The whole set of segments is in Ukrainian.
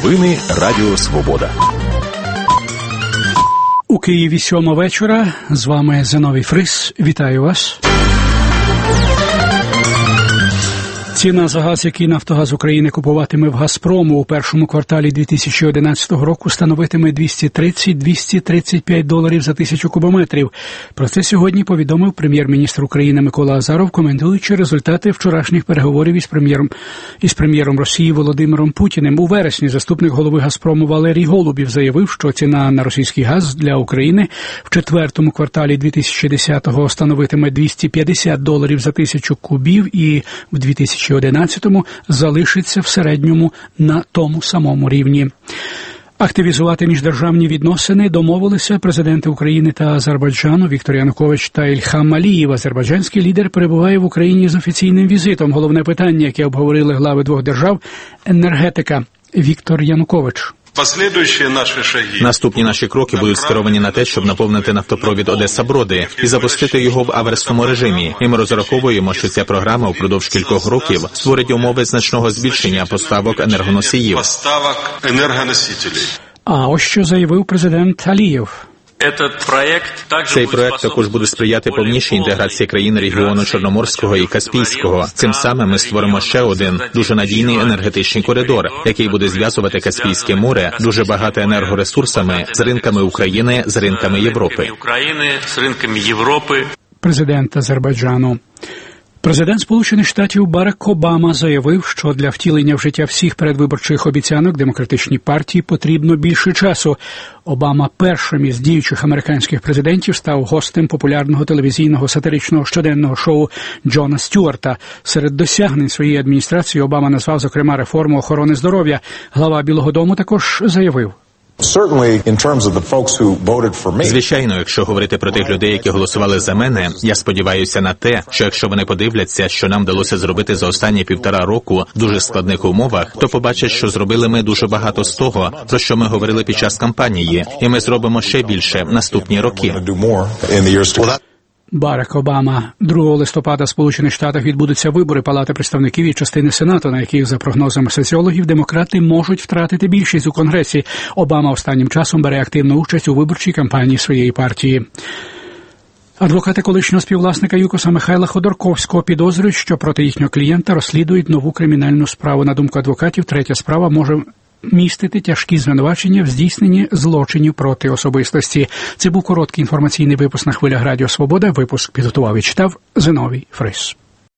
Новини Радіо Свобода. У Києві 7 вечора. З вами Зиновій Фрис. Вітаю вас. Ціна за газ, який «Нафтогаз України» купуватиме в «Газпрому» у першому кварталі 2011 року, становитиме $230-235 за 1000 кубометрів. Про це сьогодні повідомив прем'єр-міністр України Микола Азаров, коментуючи результати вчорашніх переговорів із прем'єром Росії Володимиром Путіним. У вересні заступник голови «Газпрому» Валерій Голубів заявив, що ціна на російський газ для України в четвертому кварталі 2010-го становитиме $250 за 1000 кубів і в 2011-му залишиться в середньому на тому самому рівні. Активізувати міждержавні відносини домовилися президенти України та Азербайджану Віктор Янукович та Ільхам Алієв. Азербайджанський лідер перебуває в Україні з офіційним візитом. Головне питання, яке обговорили глави двох держав – енергетика. Віктор Янукович. Наступні наші кроки будуть скеровані на те, щоб наповнити нафтопровід Одеса-Броди і запустити його в аверсному режимі. І ми розраховуємо, що ця програма впродовж кількох років створить умови значного збільшення поставок енергоносіїв. А ось що заявив президент Алієв. Цей проект також буде сприяти повнішій інтеграції країн регіону Чорноморського і Каспійського. Цим самим ми створимо ще один дуже надійний енергетичний коридор, який буде зв'язувати Каспійське море, дуже багате енергоресурсами, з ринками України, з ринками Європи. Президент Азербайджану. Президент Сполучених Штатів Барак Обама заявив, що для втілення в життя всіх передвиборчих обіцянок демократичній партії потрібно більше часу. Обама першим із діючих американських президентів став гостем популярного телевізійного сатиричного щоденного шоу Джона Стюарта. Серед досягнень своєї адміністрації Обама назвав, зокрема, реформу охорони здоров'я. Глава Білого дому також заявив. Звичайно, якщо говорити про тих людей, які голосували за мене, я сподіваюся на те, що якщо вони подивляться, що нам вдалося зробити за останні 1,5 року в дуже складних умовах, то побачать, що зробили ми дуже багато з того, про що ми говорили під час кампанії, і ми зробимо ще більше в наступні роки. Барак Обама. 2 листопада в Сполучених Штатах відбудуться вибори Палати представників і частини Сенату, на яких, за прогнозами соціологів, демократи можуть втратити більшість у Конгресі. Обама останнім часом бере активну участь у виборчій кампанії своєї партії. Адвокати колишнього співвласника ЮКОСа Михайла Ходорковського підозрюють, що проти їхнього клієнта розслідують нову кримінальну справу. На думку адвокатів, третя справа може містити тяжкі звинувачення в здійсненні злочинів проти особистості. Це був короткий інформаційний випуск на хвилях Радіо Свобода. Випуск підготував і читав Зиновій Фрис.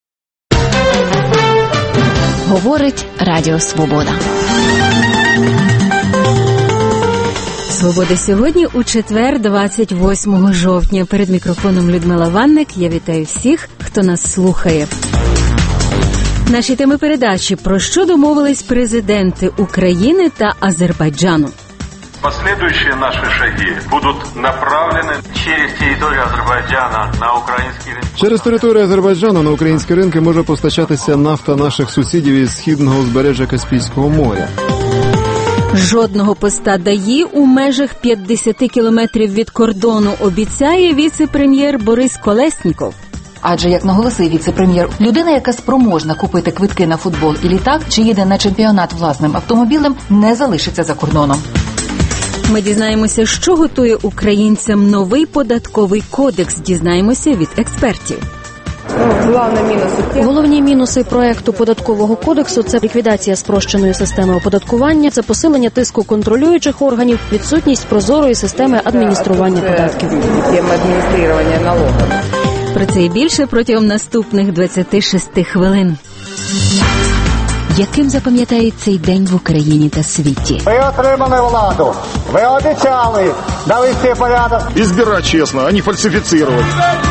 Говорить Радіо Свобода. Свобода сьогодні у четвер, 28 жовтня. Перед мікрофоном Людмила Ванник. Я вітаю всіх, хто нас слухає. Наші теми передачі. Про що домовились президенти України та Азербайджану? Последующие наши шаги будут направлены через территорию Азербайджана на украинский рынок. Через територію Азербайджану на українські ринки може постачатися нафта наших сусідів із східного узбережжя Каспійського моря. Жодного поста ДАІ у межах 50 кілометрів від кордону, обіцяє віце-прем'єр Борис Колесніков. Адже, як наголосив віце-прем'єр, людина, яка спроможна купити квитки на футбол і літак, чи їде на чемпіонат власним автомобілем, не залишиться за кордоном. Ми дізнаємося, що готує українцям новий податковий кодекс. Дізнаємося від експертів. Головні мінуси проекту податкового кодексу – це ліквідація спрощеної системи оподаткування, це посилення тиску контролюючих органів, відсутність прозорої системи адміністрування податків. Про це і більше протягом наступних 26 хвилин. Яким запам'ятають цей день в Україні та світі? Ви отримали владу, ви обіцяли, дали всі порядок. І збирати чесно, а не фальсифіцирувати.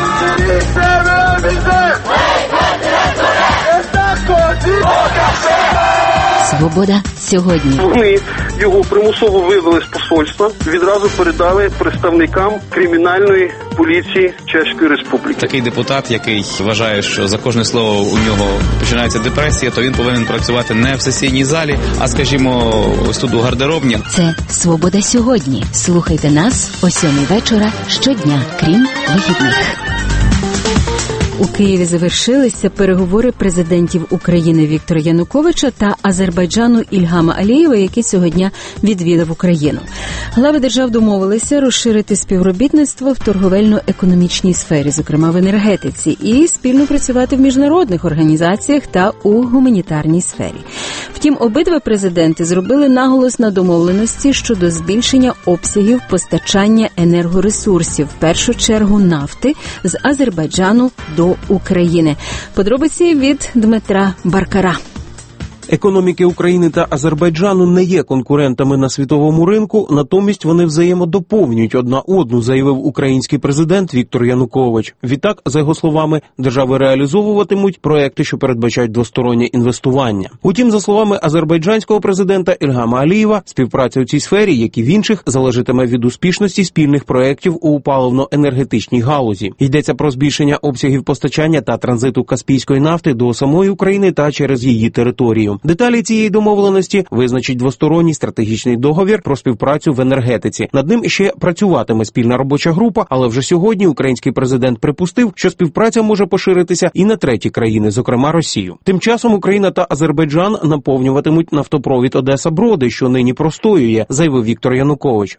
Свобода сьогодні. Вони його примусово вивели з посольства, відразу передали представникам кримінальної поліції Чеської Республіки. Такий депутат, який вважає, що за кожне слово у нього починається депресія, то він повинен працювати не в сесійній залі, а, скажімо, ось тут у гардеробні. Це «Свобода сьогодні». Слухайте нас о 7 вечора щодня, крім вихідних. У Києві завершилися переговори президентів України Віктора Януковича та Азербайджану Ільгама Алієва, який сьогодні відвідав Україну. Глави держав домовилися розширити співробітництво в торговельно-економічній сфері, зокрема в енергетиці, і спільно працювати в міжнародних організаціях та у гуманітарній сфері. Втім, обидва президенти зробили наголос на домовленості щодо збільшення обсягів постачання енергоресурсів, в першу чергу нафти, з Азербайджану до України. Подробиці від Дмитра Баркара. Економіки України та Азербайджану не є конкурентами на світовому ринку, натомість вони взаємодоповнюють одна одну, заявив український президент Віктор Янукович. Відтак, за його словами, держави реалізовуватимуть проекти, що передбачають двостороннє інвестування. Утім, за словами азербайджанського президента Ільгама Алієва, співпраця у цій сфері, як і в інших, залежатиме від успішності спільних проєктів у паливно-енергетичній галузі. Йдеться про збільшення обсягів постачання та транзиту каспійської нафти до самої України та через її територію. Деталі цієї домовленості визначить двосторонній стратегічний договір про співпрацю в енергетиці. Над ним ще працюватиме спільна робоча група, але вже сьогодні український президент припустив, що співпраця може поширитися і на треті країни, зокрема Росію. Тим часом Україна та Азербайджан наповнюватимуть нафтопровід Одеса-Броди, що нині простоює, заявив Віктор Янукович.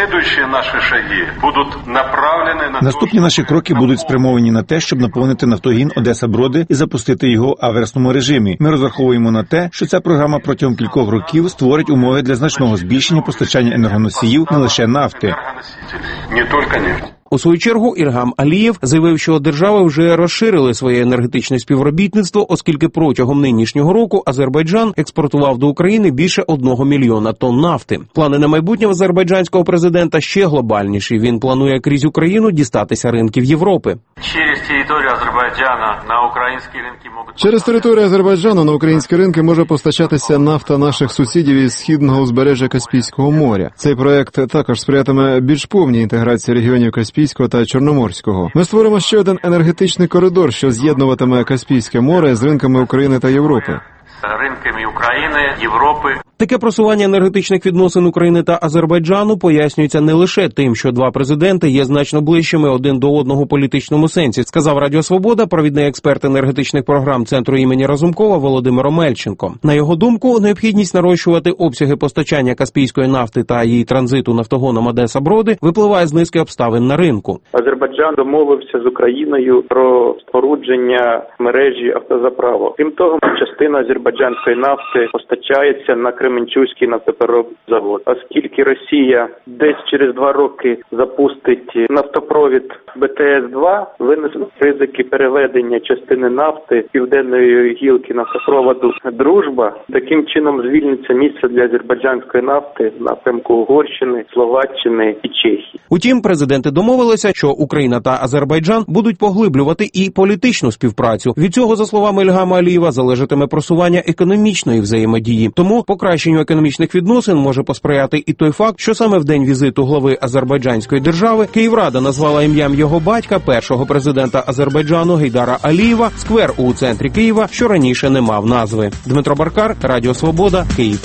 Наступні наші кроки будуть спрямовані на те, щоб наповнити нафтогін Одеса-Броди і запустити його в аверсному режимі. Ми розраховуємо на те, що ця програма протягом кількох років створить умови для значного збільшення постачання енергоносіїв не лише нафти. У свою чергу Ільгам Алієв заявив, що держави вже розширили своє енергетичне співробітництво, оскільки протягом нинішнього року Азербайджан експортував до України більше 1 мільйона тонн нафти. Плани на майбутнє в азербайджанського президента ще глобальніші. Він планує крізь Україну дістатися ринків Європи. Через територію Азербайджану на українські ринки може постачатися нафта наших сусідів із східного узбережжя Каспійського моря. Цей проект також сприятиме більш повній інтеграції регіонів Каспійського та Чорноморського. Ми створимо ще один енергетичний коридор, що з'єднуватиме Каспійське море з ринками України та Європи. Ринками України, Європи. Таке просування енергетичних відносин України та Азербайджану пояснюється не лише тим, що два президенти є значно ближчими один до одного в політичному сенсі, сказав Радіо Свобода провідний експерт енергетичних програм Центру імені Разумкова Володимир Омельченко. На його думку, необхідність нарощувати обсяги постачання каспійської нафти та її транзиту нафтогоном Одеса-Броди випливає з низки обставин на ринку. Азербайджан домовився з Україною про спорудження мережі автозаправок. Крім того, частина азербайджанської нафти постачається на Кременчуцький нафтопереробний завод. Оскільки Росія десь через 2 роки запустить нафтопровід БТС-2, виникли ризики переведення частини нафти південної гілки нафтопроводу «Дружба». Таким чином звільниться місце для азербайджанської нафти в напрямку Угорщини, Словаччини і Чехії. Утім, президенти домовилися, що Україна та Азербайджан будуть поглиблювати і політичну співпрацю. Від цього, за словами Ільгама Алієва, залежатиме просування економічної взаємодії. Тому покращенню економічних відносин може посприяти і той факт, що саме в день візиту глави Азербайджанської держави Київрада назвала ім'ям його батька, першого президента Азербайджану Гейдара Алієва, сквер у центрі Києва, що раніше не мав назви. Дмитро Баркар, Радіо Свобода, Київ.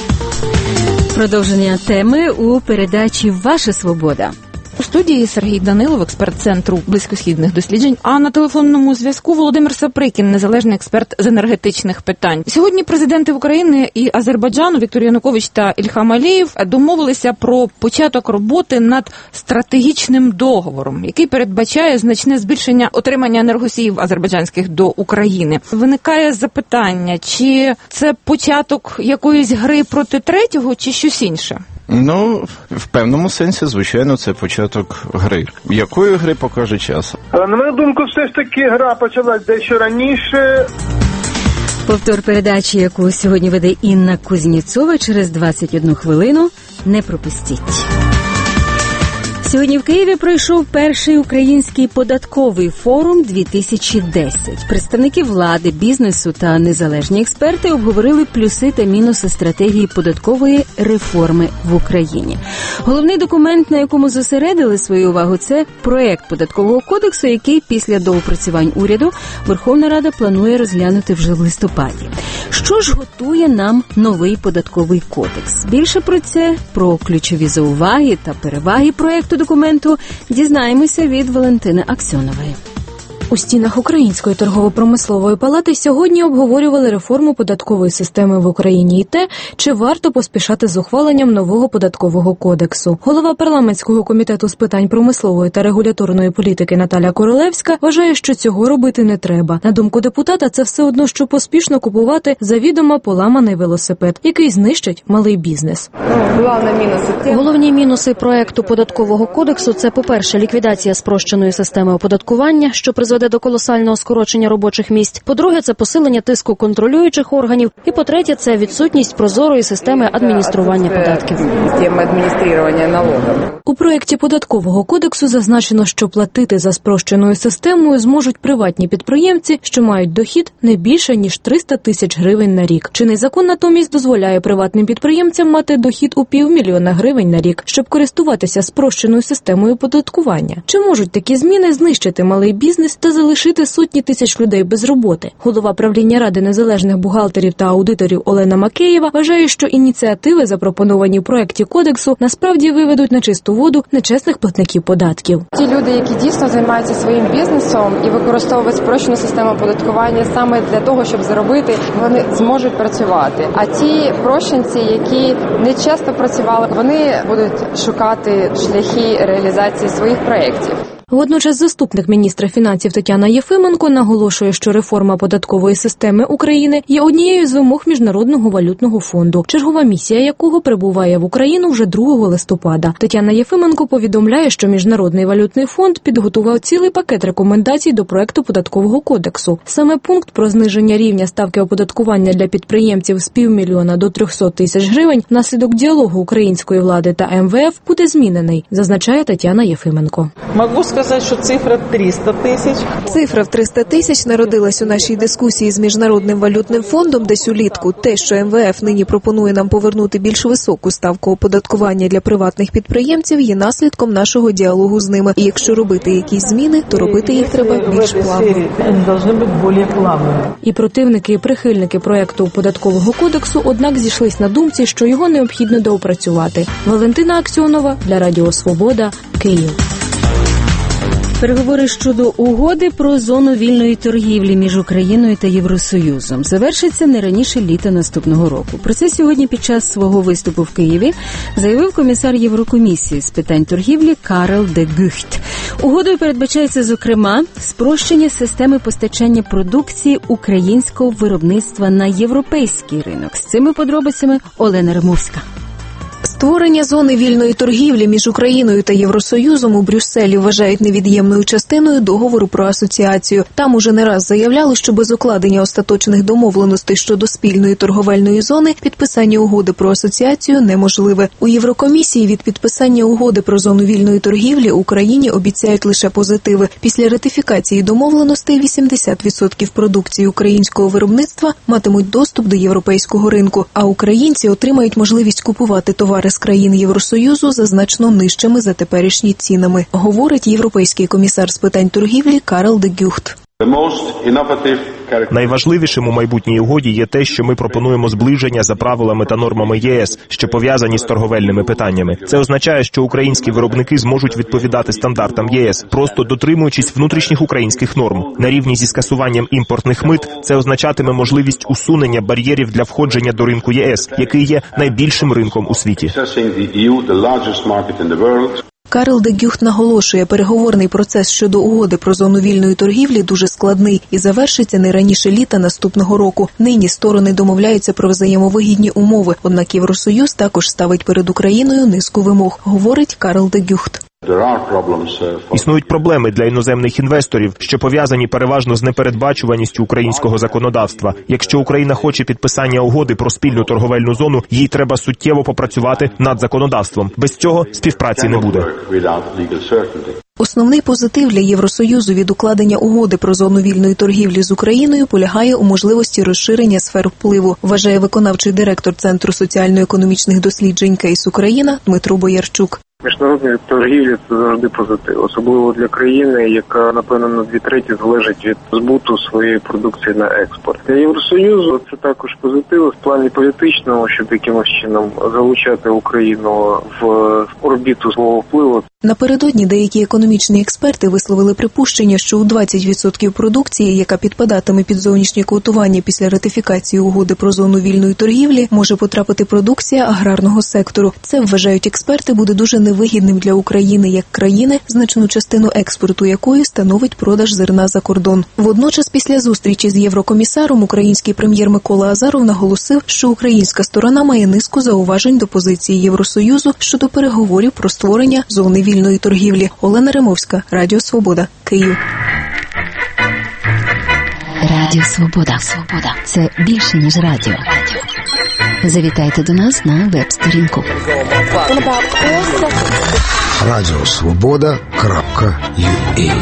Продовження теми у передачі «Ваша свобода». У студії Сергій Данилов, експерт Центру близькосхідних досліджень, а на телефонному зв'язку Володимир Саприкін, незалежний експерт з енергетичних питань. Сьогодні президенти України і Азербайджану Віктор Янукович та Ільгам Алієв домовилися про початок роботи над стратегічним договором, який передбачає значне збільшення отримання енергосіїв азербайджанських до України. Виникає запитання, чи це початок якоїсь гри проти третього, чи щось інше? Ну, в певному сенсі, звичайно, це початок гри. Якої гри покаже час? На мою думку, все ж таки гра почалась дещо раніше. Повтор передачі, яку сьогодні веде Інна Кузніцова, через 21 хвилину. Не пропустіть. Сьогодні в Києві пройшов перший український податковий форум 2010. Представники влади, бізнесу та незалежні експерти обговорили плюси та мінуси стратегії податкової реформи в Україні. Головний документ, на якому зосередили свою увагу, це проект податкового кодексу, який після доопрацювань уряду Верховна Рада планує розглянути вже в листопаді. Що ж готує нам новий податковий кодекс? Більше про це, про ключові зауваги та переваги проекту документу дізнаємося від Валентини Аксьонової. У стінах Української торгово-промислової палати сьогодні обговорювали реформу податкової системи в Україні і те, чи варто поспішати з ухваленням нового податкового кодексу. Голова парламентського комітету з питань промислової та регуляторної політики Наталя Королевська вважає, що цього робити не треба. На думку депутата, це все одно, що поспішно купувати завідомо поламаний велосипед, який знищить малий бізнес. Головні мінуси проекту податкового кодексу – це, по-перше, ліквідація спрощеної системи оподаткування, що призведе до колосального скорочення робочих місць. По-друге, це посилення тиску контролюючих органів. І по-третє, це відсутність прозорої системи адміністрування податків. У проєкті податкового кодексу зазначено, що платити за спрощеною системою зможуть приватні підприємці, що мають дохід не більше, ніж 300 тисяч гривень на рік. Чинний закон натомість дозволяє приватним підприємцям мати дохід у 500 000 гривень на рік, щоб користуватися спрощеною системою оподаткування. Чи можуть такі зміни знищити малий бізнес та залишити сотні тисяч людей без роботи? Голова правління Ради незалежних бухгалтерів та аудиторів Олена Макеєва вважає, що ініціативи, запропоновані в проєкті кодексу, насправді виведуть на чисту воду нечесних платників податків. Ті люди, які дійсно займаються своїм бізнесом і використовують спрощену систему оподаткування саме для того, щоб заробити, вони зможуть працювати. А ті прощенці, які не часто працювали, вони будуть шукати шляхи реалізації своїх проєктів. Водночас заступник міністра фінансів Тетяна Єфименко наголошує, що реформа податкової системи України є однією з вимог Міжнародного валютного фонду, чергова місія якого прибуває в Україну вже 2 листопада. Тетяна Єфименко повідомляє, що Міжнародний валютний фонд підготував цілий пакет рекомендацій до проекту податкового кодексу. Саме пункт про зниження рівня ставки оподаткування для підприємців з 500 000 до 300 тисяч гривень внаслідок діалогу української влади та МВФ буде змінений, зазначає Тетяна Єфименко. Що цифра 300 тисяч. Цифра в 300 тисяч народилась у нашій дискусії з Міжнародним валютним фондом десь улітку. Те, що МВФ нині пропонує нам повернути більш високу ставку оподаткування для приватних підприємців, є наслідком нашого діалогу з ними. І якщо робити якісь зміни, то робити їх треба більш плавно. І противники, і прихильники проекту податкового кодексу, однак зійшлись на думці, що його необхідно доопрацювати. Валентина Аксьонова для Радіо Свобода, Київ. Переговори щодо угоди про зону вільної торгівлі між Україною та Євросоюзом завершаться не раніше літа наступного року. Про це сьогодні під час свого виступу в Києві заявив комісар Єврокомісії з питань торгівлі Карел де Гюхт. Угодою передбачається, зокрема, спрощення системи постачання продукції українського виробництва на європейський ринок. З цими подробицями Олена Римовська. Створення зони вільної торгівлі між Україною та Євросоюзом у Брюсселі вважають невід'ємною частиною договору про асоціацію. Там уже не раз заявляли, що без укладення остаточних домовленостей щодо спільної торговельної зони підписання угоди про асоціацію неможливе. У Єврокомісії від підписання угоди про зону вільної торгівлі Україні обіцяють лише позитиви. Після ратифікації домовленостей 80% продукції українського виробництва матимуть доступ до європейського ринку, а українці отримають можливість купувати товари з країн Євросоюзу за значно нижчими за теперішні цінами, говорить європейський комісар з питань торгівлі Карел де Гюхт. Найважливішим у майбутній угоді є те, що ми пропонуємо зближення за правилами та нормами ЄС, що пов'язані з торговельними питаннями. Це означає, що українські виробники зможуть відповідати стандартам ЄС, просто дотримуючись внутрішніх українських норм. На рівні зі скасуванням імпортних мит це означатиме можливість усунення бар'єрів для входження до ринку ЄС, який є найбільшим ринком у світі. Карел де Гюхт наголошує, переговорний процес щодо угоди про зону вільної торгівлі дуже складний і завершиться не раніше літа наступного року. Нині сторони домовляються про взаємовигідні умови, однак Євросоюз також ставить перед Україною низку вимог, говорить Карел де Гюхт. Існують проблеми для іноземних інвесторів, що пов'язані переважно з непередбачуваністю українського законодавства. Якщо Україна хоче підписання угоди про спільну торговельну зону, їй треба суттєво попрацювати над законодавством. Без цього співпраці не буде. Основний позитив для Євросоюзу від укладення угоди про зону вільної торгівлі з Україною полягає у можливості розширення сфер впливу, вважає виконавчий директор Центру соціально-економічних досліджень «Кейс Україна» Дмитро Боярчук. Міжнародна торгівля – це завжди позитив, особливо для країни, яка, напевно, на 2/3 залежить від збуту своєї продукції на експорт. Для Євросоюзу це також позитив в плані політичному, щоб якимось чином залучати Україну в орбіту свого впливу. Напередодні деякі економічні експерти висловили припущення, що у 20% продукції, яка підпадатиме під зовнішнє квотування після ратифікації угоди про зону вільної торгівлі, може потрапити продукція аграрного сектору. Це, вважають експерти, буде дуже невигідним для України як країни, значну частину експорту якої становить продаж зерна за кордон. Водночас, після зустрічі з єврокомісаром, український прем'єр Микола Азаров наголосив, що українська сторона має низку зауважень до позиції Євросоюзу щодо переговорів про створення зони вільної торгівлі. Олена Римовська, Радіо Свобода, Київ. Радіо Свобода. Це більше, ніж радіо. Завітайте до нас на веб-сторінку. Радіосвобода.ua.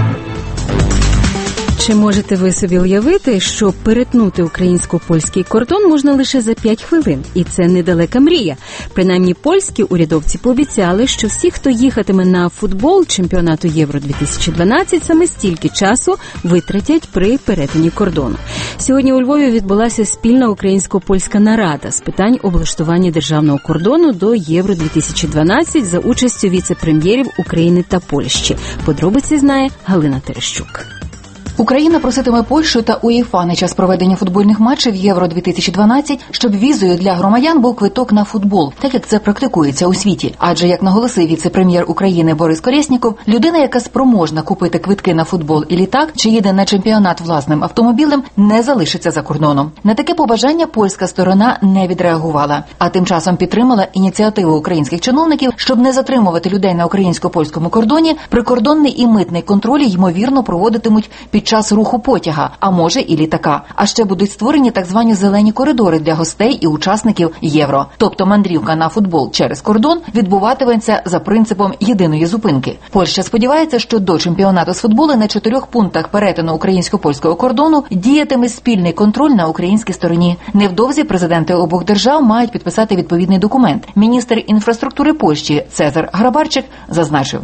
Чи можете ви собі уявити, що перетнути українсько-польський кордон можна лише за 5 хвилин? І це недалека мрія. Принаймні, польські урядовці пообіцяли, що всі, хто їхатиме на футбол чемпіонату Євро-2012, саме стільки часу витратять при перетині кордону. Сьогодні у Львові відбулася спільна українсько-польська нарада з питань облаштування державного кордону до Євро-2012 за участю віце-прем'єрів України та Польщі. Подробиці знає Галина Терещук. Україна проситиме Польщу та УЄФА на час проведення футбольних матчів Євро-2012, щоб візою для громадян був квиток на футбол, так як це практикується у світі. Адже, як наголосив віце-прем'єр України Борис Колєсніков, людина, яка спроможна купити квитки на футбол і літак, чи їде на чемпіонат власним автомобілем, не залишиться за кордоном. На таке побажання польська сторона не відреагувала, а тим часом підтримала ініціативу українських чиновників, щоб не затримувати людей на українсько-польському кордоні, прикордонний і митний контролі, ймовірно, проводитимуть під час руху потяга, а може і літака. А ще будуть створені так звані зелені коридори для гостей і учасників Євро. Тобто мандрівка на футбол через кордон відбуватиметься за принципом єдиної зупинки. Польща сподівається, що до чемпіонату з футболу на 4 пунктах перетину українсько-польського кордону діятиме спільний контроль на українській стороні. Невдовзі президенти обох держав мають підписати відповідний документ. Міністр інфраструктури Польщі Цезар Грабарчик зазначив.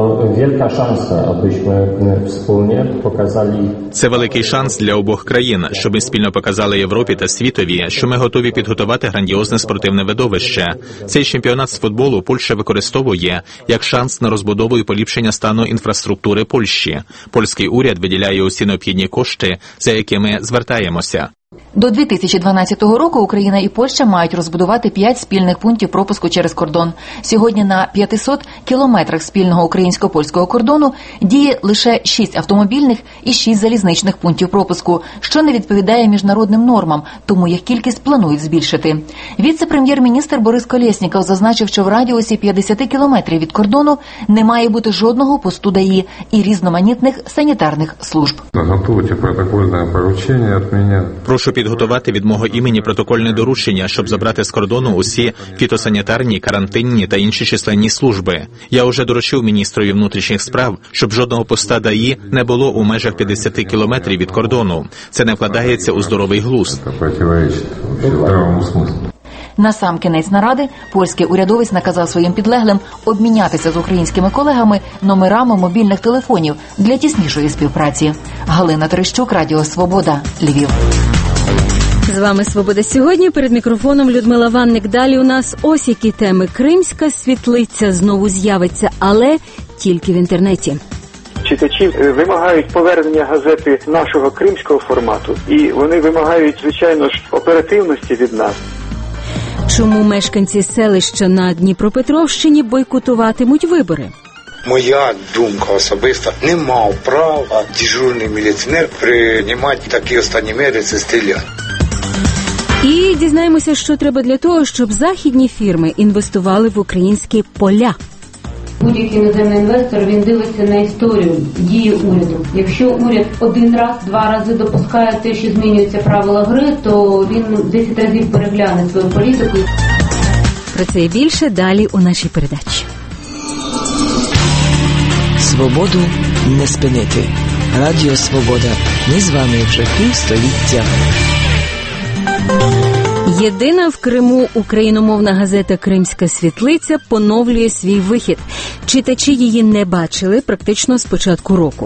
Це великий шанс для обох країн, щоб ми спільно показали Європі та світові, що ми готові підготувати грандіозне спортивне видовище. Цей чемпіонат з футболу Польща використовує як шанс на розбудову і поліпшення стану інфраструктури Польщі. Польський уряд виділяє усі необхідні кошти, за якими звертаємося. До 2012 року Україна і Польща мають розбудувати 5 спільних пунктів пропуску через кордон. Сьогодні на 500 кілометрах спільного українсько-польського кордону діє лише 6 автомобільних і 6 залізничних пунктів пропуску, що не відповідає міжнародним нормам, тому їх кількість планують збільшити. Віце-прем'єр-міністр Борис Колєсніков зазначив, що в радіусі 50 кілометрів від кордону не має бути жодного посту ДАІ і різноманітних санітарних служб. Готуйте протокольне поручення від мене. Прошу підготувати від мого імені протокольне доручення, щоб забрати з кордону усі фітосанітарні, карантинні та інші численні служби. Я уже доручив міністрові внутрішніх справ, щоб жодного поста ДАІ не було у межах 50 кілометрів від кордону. Це не вкладається у здоровий глузд. Насамкінець наради польський урядовець наказав своїм підлеглим обмінятися з українськими колегами номерами мобільних телефонів для тіснішої співпраці. Галина Терещук, Радіо Свобода, Львів. З вами «Свобода сьогодні». Перед мікрофоном Людмила Ванник. Далі у нас ось які теми. Кримська світлиця знову з'явиться, але тільки в інтернеті. Читачі вимагають повернення газети нашого кримського формату. І вони вимагають, звичайно ж, оперативності від нас. Чому мешканці селища на Дніпропетровщині бойкотуватимуть вибори? Моя думка особиста, не мав права дежурний міліціонер приймати такі останні міри, це стріляти. І дізнаємося, що треба для того, щоб західні фірми інвестували в українські поля. Будь-який іноземний інвестор, він дивиться на історію дії уряду. Якщо уряд один раз, два рази допускає те, що змінюються правила гри, то він 10 разів перегляне свою політику. Про це і більше далі у нашій передачі. Свободу не спинити. Радіо Свобода. Ми з вами вже півстоліття. Єдина в Криму україномовна газета «Кримська світлиця» поновлює свій вихід. Читачі її не бачили практично з початку року.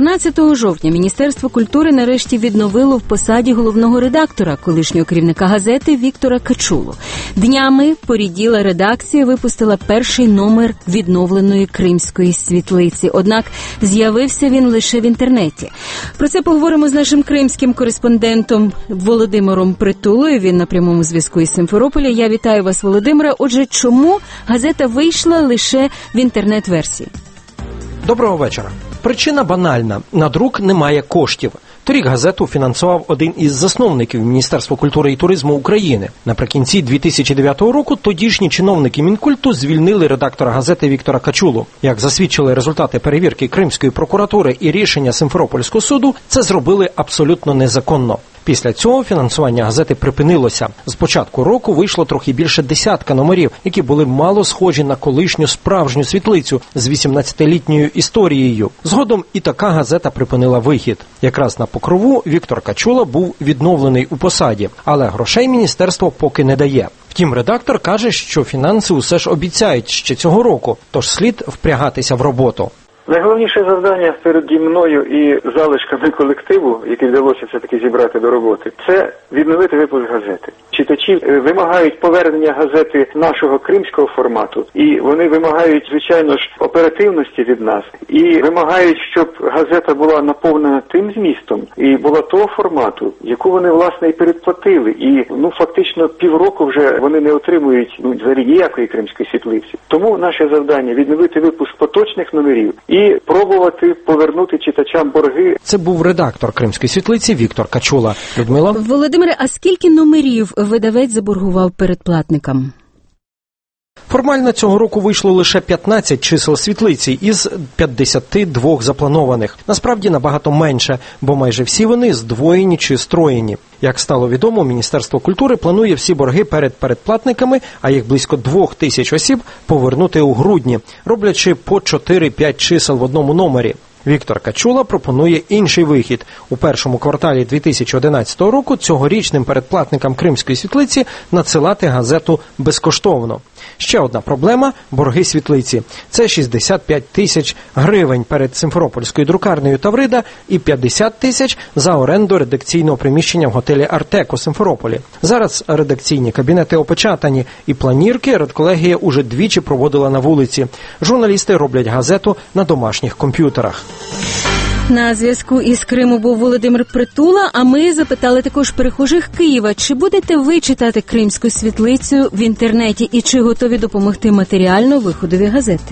14 жовтня Міністерство культури нарешті відновило в посаді головного редактора, колишнього керівника газети Віктора Качулу. Днями поріділа редакція випустила перший номер відновленої «Кримської світлиці». Однак з'явився він лише в інтернеті. Про це поговоримо з нашим кримським кореспондентом Володимиром Притулою. Він на прямому зв'язку із Симферополя. Я вітаю вас, Володимире. Отже, чому газета вийшла лише в інтернет-версії? Доброго вечора. Причина банальна. На друк немає коштів. Торік газету фінансував один із засновників Міністерства культури і туризму України. Наприкінці 2009 року тодішні чиновники Мінкульту звільнили редактора газети Віктора Качулу. Як засвідчили результати перевірки Кримської прокуратури і рішення Симферопольського суду, це зробили абсолютно незаконно. Після цього фінансування газети припинилося. З початку року вийшло трохи більше десятка номерів, які були мало схожі на колишню справжню світлицю з 18-літньою історією. Згодом і така газета припинила вихід. Якраз на покрову Віктор Качула був відновлений у посаді, але грошей міністерство поки не дає. Втім, редактор каже, що фінанси усе ж обіцяють ще цього року, тож слід впрягатися в роботу. Найголовніше завдання переді мною і залишками колективу, який вдалося все-таки зібрати до роботи, це відновити випуск газети. Читачі вимагають повернення газети нашого кримського формату, і вони вимагають, звичайно ж, оперативності від нас, і вимагають, щоб газета була наповнена тим змістом і була того формату, яку вони, власне, і передплатили. І, фактично, півроку вже вони не отримують взагалі ніякої кримської світлиці. Тому наше завдання – відновити випуск поточних номерів і пробувати повернути читачам борги. Це був редактор «Кримської світлиці» Віктор Качула. Людмила? Володимире, а скільки номерів видавець заборгував передплатникам? Формально цього року вийшло лише 15 чисел світлиці із 52 запланованих. Насправді набагато менше, бо майже всі вони здвоєні чи строєні. Як стало відомо, Міністерство культури планує всі борги перед передплатниками, а їх близько 2000 осіб, повернути у грудні, роблячи по 4-5 чисел в одному номері. Віктор Качула пропонує інший вихід. У першому кварталі 2011 року цьогорічним передплатникам «Кримської світлиці» надсилати газету безкоштовно. Ще одна проблема – борги світлиці. Це 65 тисяч гривень перед Симферопольською друкарнею Таврида і 50 тисяч за оренду редакційного приміщення в готелі «Артек» у Симферополі. Зараз редакційні кабінети опечатані, і планірки редколегія уже двічі проводила на вулиці. Журналісти роблять газету на домашніх комп'ютерах. На зв'язку із Криму був Володимир Притула, а ми запитали також перехожих Києва, чи будете ви читати «Кримську світлицю» в інтернеті і чи готові допомогти матеріально виходові газети?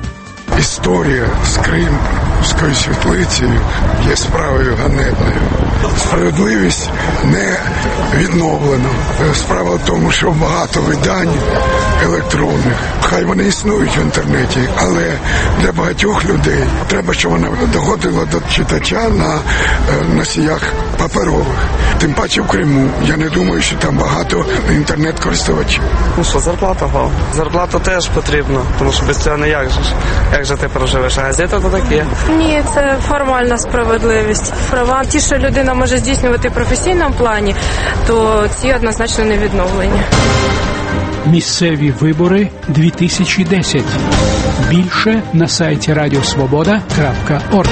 Історія з Кримською світлицею є справою ганебною. Справедливість не відновлена. Справа в тому, що багато видань електронних, хай вони існують в інтернеті, але для багатьох людей треба, щоб вона доходила до читача на носіях паперових. Тим паче в Криму. Я не думаю, що там багато інтернет-користувачів. Зарплата. Зарплата теж потрібна, тому що без цього ніяк же. Як же ти проживеш? А газета то таке? Ні, це формальна справедливість. Права ті, що людина може здійснювати в професійному плані, то ці однозначно не відновлені. Місцеві вибори 2010. Більше на сайті radiosvoboda.org.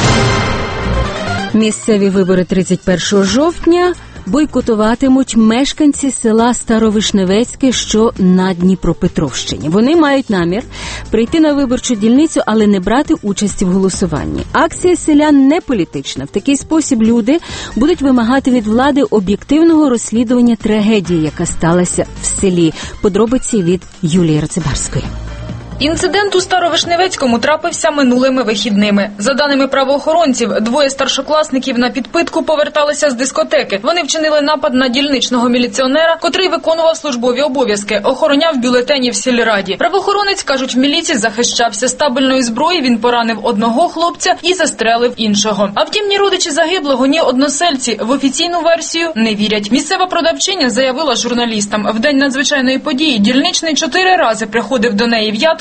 Місцеві вибори 31 жовтня бойкотуватимуть мешканці села Старовишневецьке, що на Дніпропетровщині. Вони мають намір прийти на виборчу дільницю, але не брати участі в голосуванні. Акція селян не політична. В такий спосіб люди будуть вимагати від влади об'єктивного розслідування трагедії, яка сталася в селі. Подробиці від Юлії Рацибарської. Інцидент у Старовишневецькому трапився минулими вихідними. За даними правоохоронців, двоє старшокласників на підпитку поверталися з дискотеки. Вони вчинили напад на дільничного міліціонера, котрий виконував службові обов'язки, охороняв бюлетені в сільраді. Правоохоронець, кажуть, в міліції захищався стабельної зброї, він поранив одного хлопця і застрелив іншого. А втім, ні родичі загиблого, ні односельці в офіційну версію не вірять. Місцева продавчиня заявила журналістам, в день надзвичайної події дільничний 4 рази приходив до неї в ядку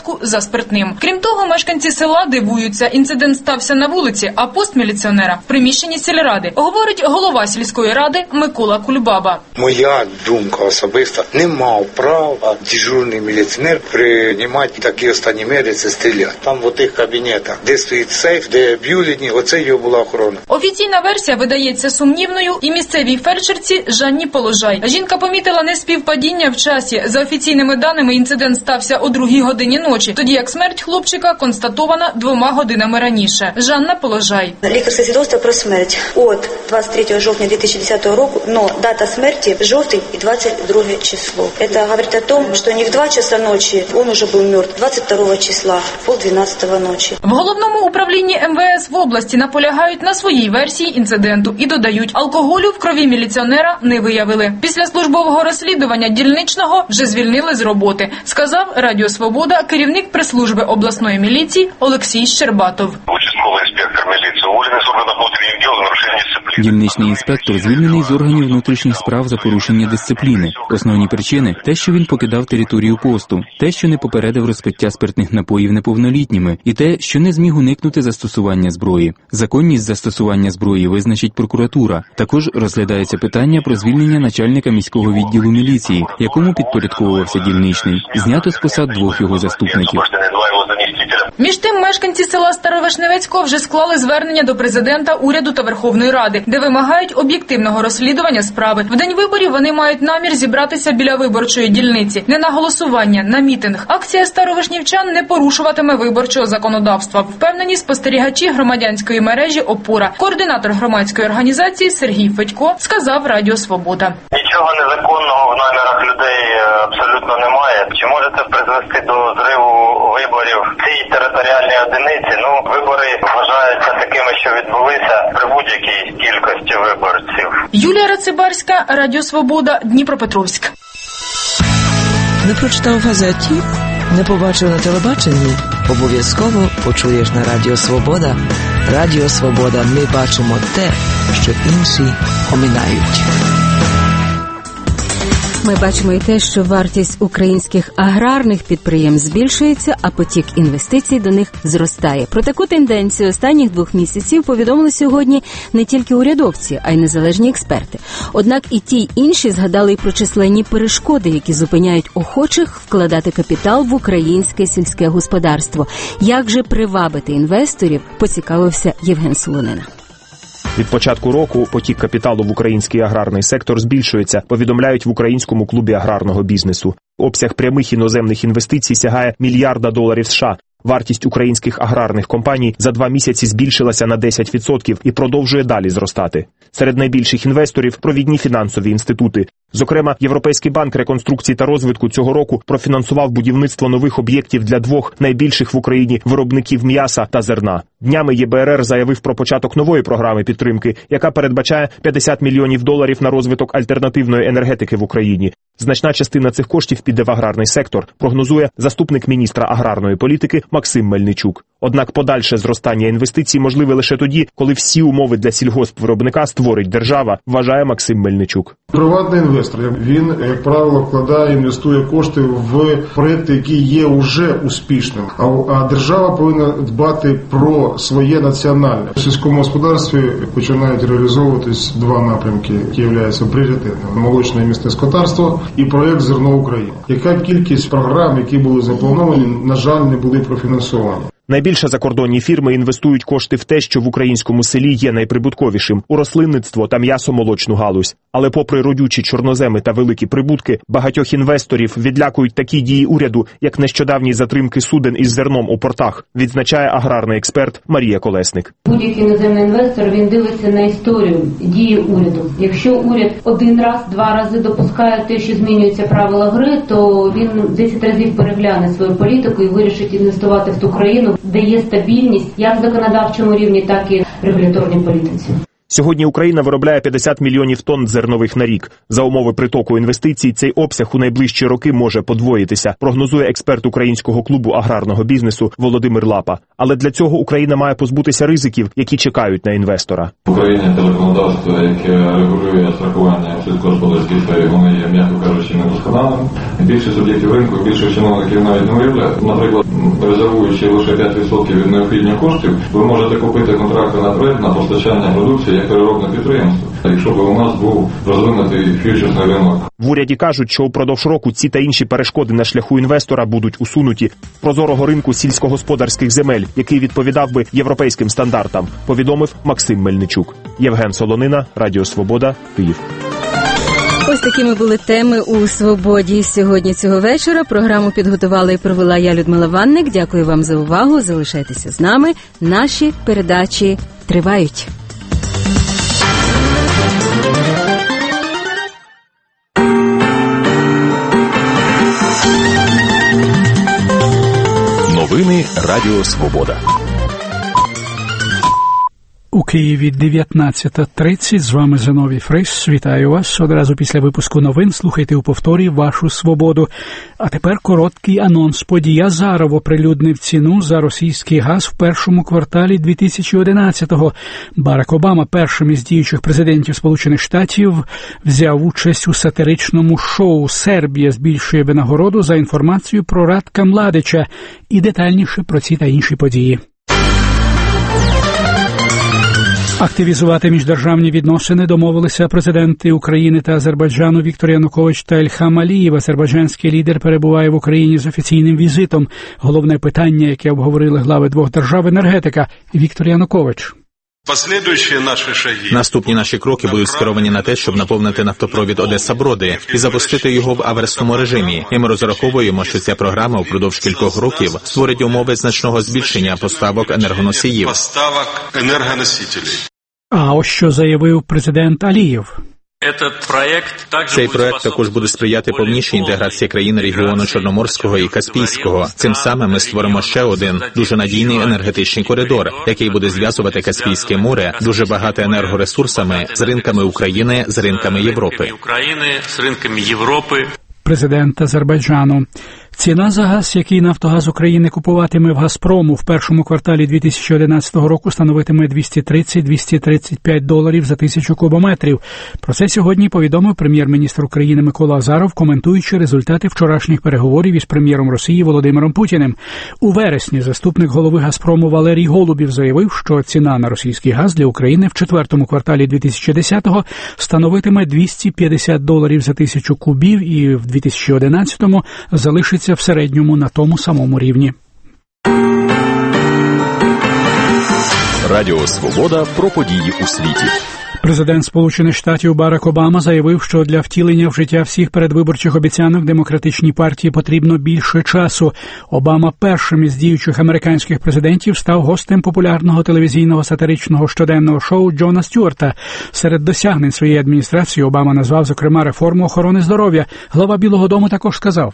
випадку за спиртним. Крім того, мешканці села дивуються. Інцидент стався на вулиці, а пост міліціонера в приміщенні сільради, говорить голова сільської ради Микола Кульбаба. Моя думка особиста, не мав права дежурний міліціонер приймати такі останні міри, це стріляти. Там в тих кабінетах, де стоїть сейф, де бюлетні, оце його була охорона. Офіційна версія видається сумнівною і місцевій фельдшерці Жанні Положай. Жінка помітила неспівпадіння в часі. За офіційними даними, інцидент стався о 2 годині ночі, тоді як смерть хлопчика констатована 2 годинами раніше. Жанна Положай. Лікарське свідоцтво про смерть від 23 жовтня 2010 року, но дата смерти жовтий і 22 число. Це говорить о том, що не в 2 часа ночі він уже був мертв, 22 числа, в 11:30 ночі. В головному управлінні МВС в області наполягають на своїй версії інциденту і додають, алкоголю в крові міліціонера не виявили. Після службового розслідування дільничного вже звільнили з роботи, сказав Радіо Свобода керівник прес-служби обласної міліції Олексій Щербатов. Участковий інспектор міліції уволений з органів внутрішніх діл за нарушення дисципліни. Дільничний інспектор звільнений з органів внутрішніх справ за порушення дисципліни. Основні причини – те, що він покидав територію посту, те, що не попередив розпиття спиртних напоїв неповнолітніми, і те, що не зміг уникнути застосування зброї. Законність застосування зброї визначить прокуратура. Також розглядається питання про звільнення начальника міського відділу міліції, якому підпорядковувався дільничний. Знято з посад 2 його заступників. Між тим, мешканці села Старовишневецького вже склали звернення до президента, уряду та Верховної Ради, де вимагають об'єктивного розслідування справи. В день виборів вони мають намір зібратися біля виборчої дільниці. Не на голосування, на мітинг. Акція старовишнівчан не порушуватиме виборчого законодавства. Впевнені спостерігачі громадянської мережі «Опора». Координатор громадської організації Сергій Федько сказав Радіо Свобода. Нічого незаконного в намірах людей абсолютно немає. Чи може це призвести до зриву виборів в цій територіальній одиниці? Вибори вважаються такими, що відбулися при будь-якій кількості виборців. Юлія Рацибарська, Радіо Свобода, Дніпропетровськ. Не прочитав в газеті, не побачив на телебаченні. Обов'язково почуєш на Радіо Свобода. Радіо Свобода. Ми бачимо те, що інші оминають. Ми бачимо і те, що вартість українських аграрних підприємств збільшується, а потік інвестицій до них зростає. Про таку тенденцію останніх 2 місяців повідомили сьогодні не тільки урядовці, а й незалежні експерти. Однак і ті, й інші згадали й про численні перешкоди, які зупиняють охочих вкладати капітал в українське сільське господарство. Як же привабити інвесторів, поцікавився Євген Солонина. Від початку року потік капіталу в український аграрний сектор збільшується, повідомляють в Українському клубі аграрного бізнесу. Обсяг прямих іноземних інвестицій сягає $1 мільярд США. Вартість українських аграрних компаній за 2 місяці збільшилася на 10% і продовжує далі зростати. Серед найбільших інвесторів – провідні фінансові інститути. Зокрема, Європейський банк реконструкції та розвитку цього року профінансував будівництво нових об'єктів для 2 найбільших в Україні виробників м'яса та зерна. Днями ЄБРР заявив про початок нової програми підтримки, яка передбачає $50 мільйонів на розвиток альтернативної енергетики в Україні. Значна частина цих коштів піде в аграрний сектор, прогнозує заступник міністра аграрної політики Максим Мельничук. Однак подальше зростання інвестицій можливе лише тоді, коли всі умови для сільгоспвиробника створить держава, вважає Максим Мельничук. Приватний інвестор, він, як правило, вкладає, інвестує кошти в проєкти, які є вже успішними. А держава повинна дбати про своє національне. В сільському господарстві починають реалізовуватись 2 напрямки, які являються пріоритетними. Молочне і м'ясне скотарство і проєкт «Зерно України». Яка кількість програм, які були заплановані, на жаль, не були профінансовані. Найбільше закордонні фірми інвестують кошти в те, що в українському селі є найприбутковішим – у рослинництво та м'ясо-молочну галузь. Але попри родючі чорноземи та великі прибутки, багатьох інвесторів відлякують такі дії уряду, як нещодавні затримки суден із зерном у портах, відзначає аграрний експерт Марія Колесник. Будь-який іноземний інвестор, він дивиться на історію дії уряду. Якщо уряд 1 раз, 2 рази допускає те, що змінюються правила гри, то він 10 разів перегляне свою політику і вирішить інвестувати в ту країну, де є стабільність як в законодавчому рівні, так і в регуляторній політиці. Сьогодні Україна виробляє 50 мільйонів тонн зернових на рік. За умови притоку інвестицій цей обсяг у найближчі роки може подвоїтися, прогнозує експерт Українського клубу аграрного бізнесу Володимир Лапа. Але для цього Україна має позбутися ризиків, які чекають на інвестора. В Україні те законодавство, яке регулює страхування сільськогосподарських паїв, воно є, м'яко кажучи, недосконалим. Більше суб'єктів ринку, більше чиновників навіть не уявляють. Наприклад, резервуючи лише 5% від необхідних коштів, ви можете купити контракти наперед на постачання продукції як переробне підприємство, якщо б у нас був розвинутий фьючерсний ринок. В уряді кажуть, що упродовж року ці та інші перешкоди на шляху інвестора будуть усунуті. Прозорого ринку сільськогосподарських земель, який відповідав би європейським стандартам, повідомив Максим Мельничук. Євген Солонина, Радіо Свобода, Київ. Ось такими були теми у «Свободі» сьогодні цього вечора. Програму підготувала і провела я, Людмила Ванник. Дякую вам за увагу. Залишайтеся з нами. Наші передачі тривають. Новини Радіо Свобода. У Києві 19:30. З вами Зиновій Фрис. Вітаю вас. Одразу після випуску новин слухайте у повторі «Вашу свободу». А тепер короткий анонс подій. Азаров оприлюднив ціну за російський газ в першому кварталі 2011-го. Барак Обама, першим із діючих президентів Сполучених Штатів, взяв участь у сатиричному шоу «Сербія збільшує винагороду» за інформацією про Ратка Младича. І детальніше про ці та інші події. Активізувати міждержавні відносини домовилися президенти України та Азербайджану Віктор Янукович та Ільхам Алієв. Азербайджанський лідер перебуває в Україні з офіційним візитом. Головне питання, яке обговорили глави двох держав – енергетика. Віктор Янукович. Наступні наші кроки будуть скеровані на те, щоб наповнити нафтопровід Одеса-Броди і запустити його в аверсному режимі. І ми розраховуємо, що ця програма впродовж кількох років створить умови значного збільшення поставок енергоносіїв. А ось що заявив президент Алієв. Цей проект також буде сприяти повнішій інтеграції країн регіону Чорноморського і Каспійського. Цим самим ми створимо ще один дуже надійний енергетичний коридор, який буде зв'язувати Каспійське море, дуже багате енергоресурсами, з ринками України, з ринками Європи. Президент Азербайджану. Ціна за газ, який «Нафтогаз України» купуватиме в «Газпрому» в першому кварталі 2011 року, становитиме $230-235 за 1000 кубометрів. Про це сьогодні повідомив прем'єр-міністр України Микола Азаров, коментуючи результати вчорашніх переговорів із прем'єром Росії Володимиром Путіним. У вересні заступник голови «Газпрому» Валерій Голубів заявив, що ціна на російський газ для України в четвертому кварталі 2010-го становитиме $250 за 1000 кубів і в 2011-му залишиться в середньому на тому самому рівні. Радіо Свобода про події у світі. Президент Сполучених Штатів Барак Обама заявив, що для втілення в життя всіх передвиборчих обіцянок Демократичній партії потрібно більше часу. Обама першим із діючих американських президентів став гостем популярного телевізійного сатиричного щоденного шоу Джона Стюарта. Серед досягнень своєї адміністрації Обама назвав, зокрема, реформу охорони здоров'я. Глава Білого дому також сказав: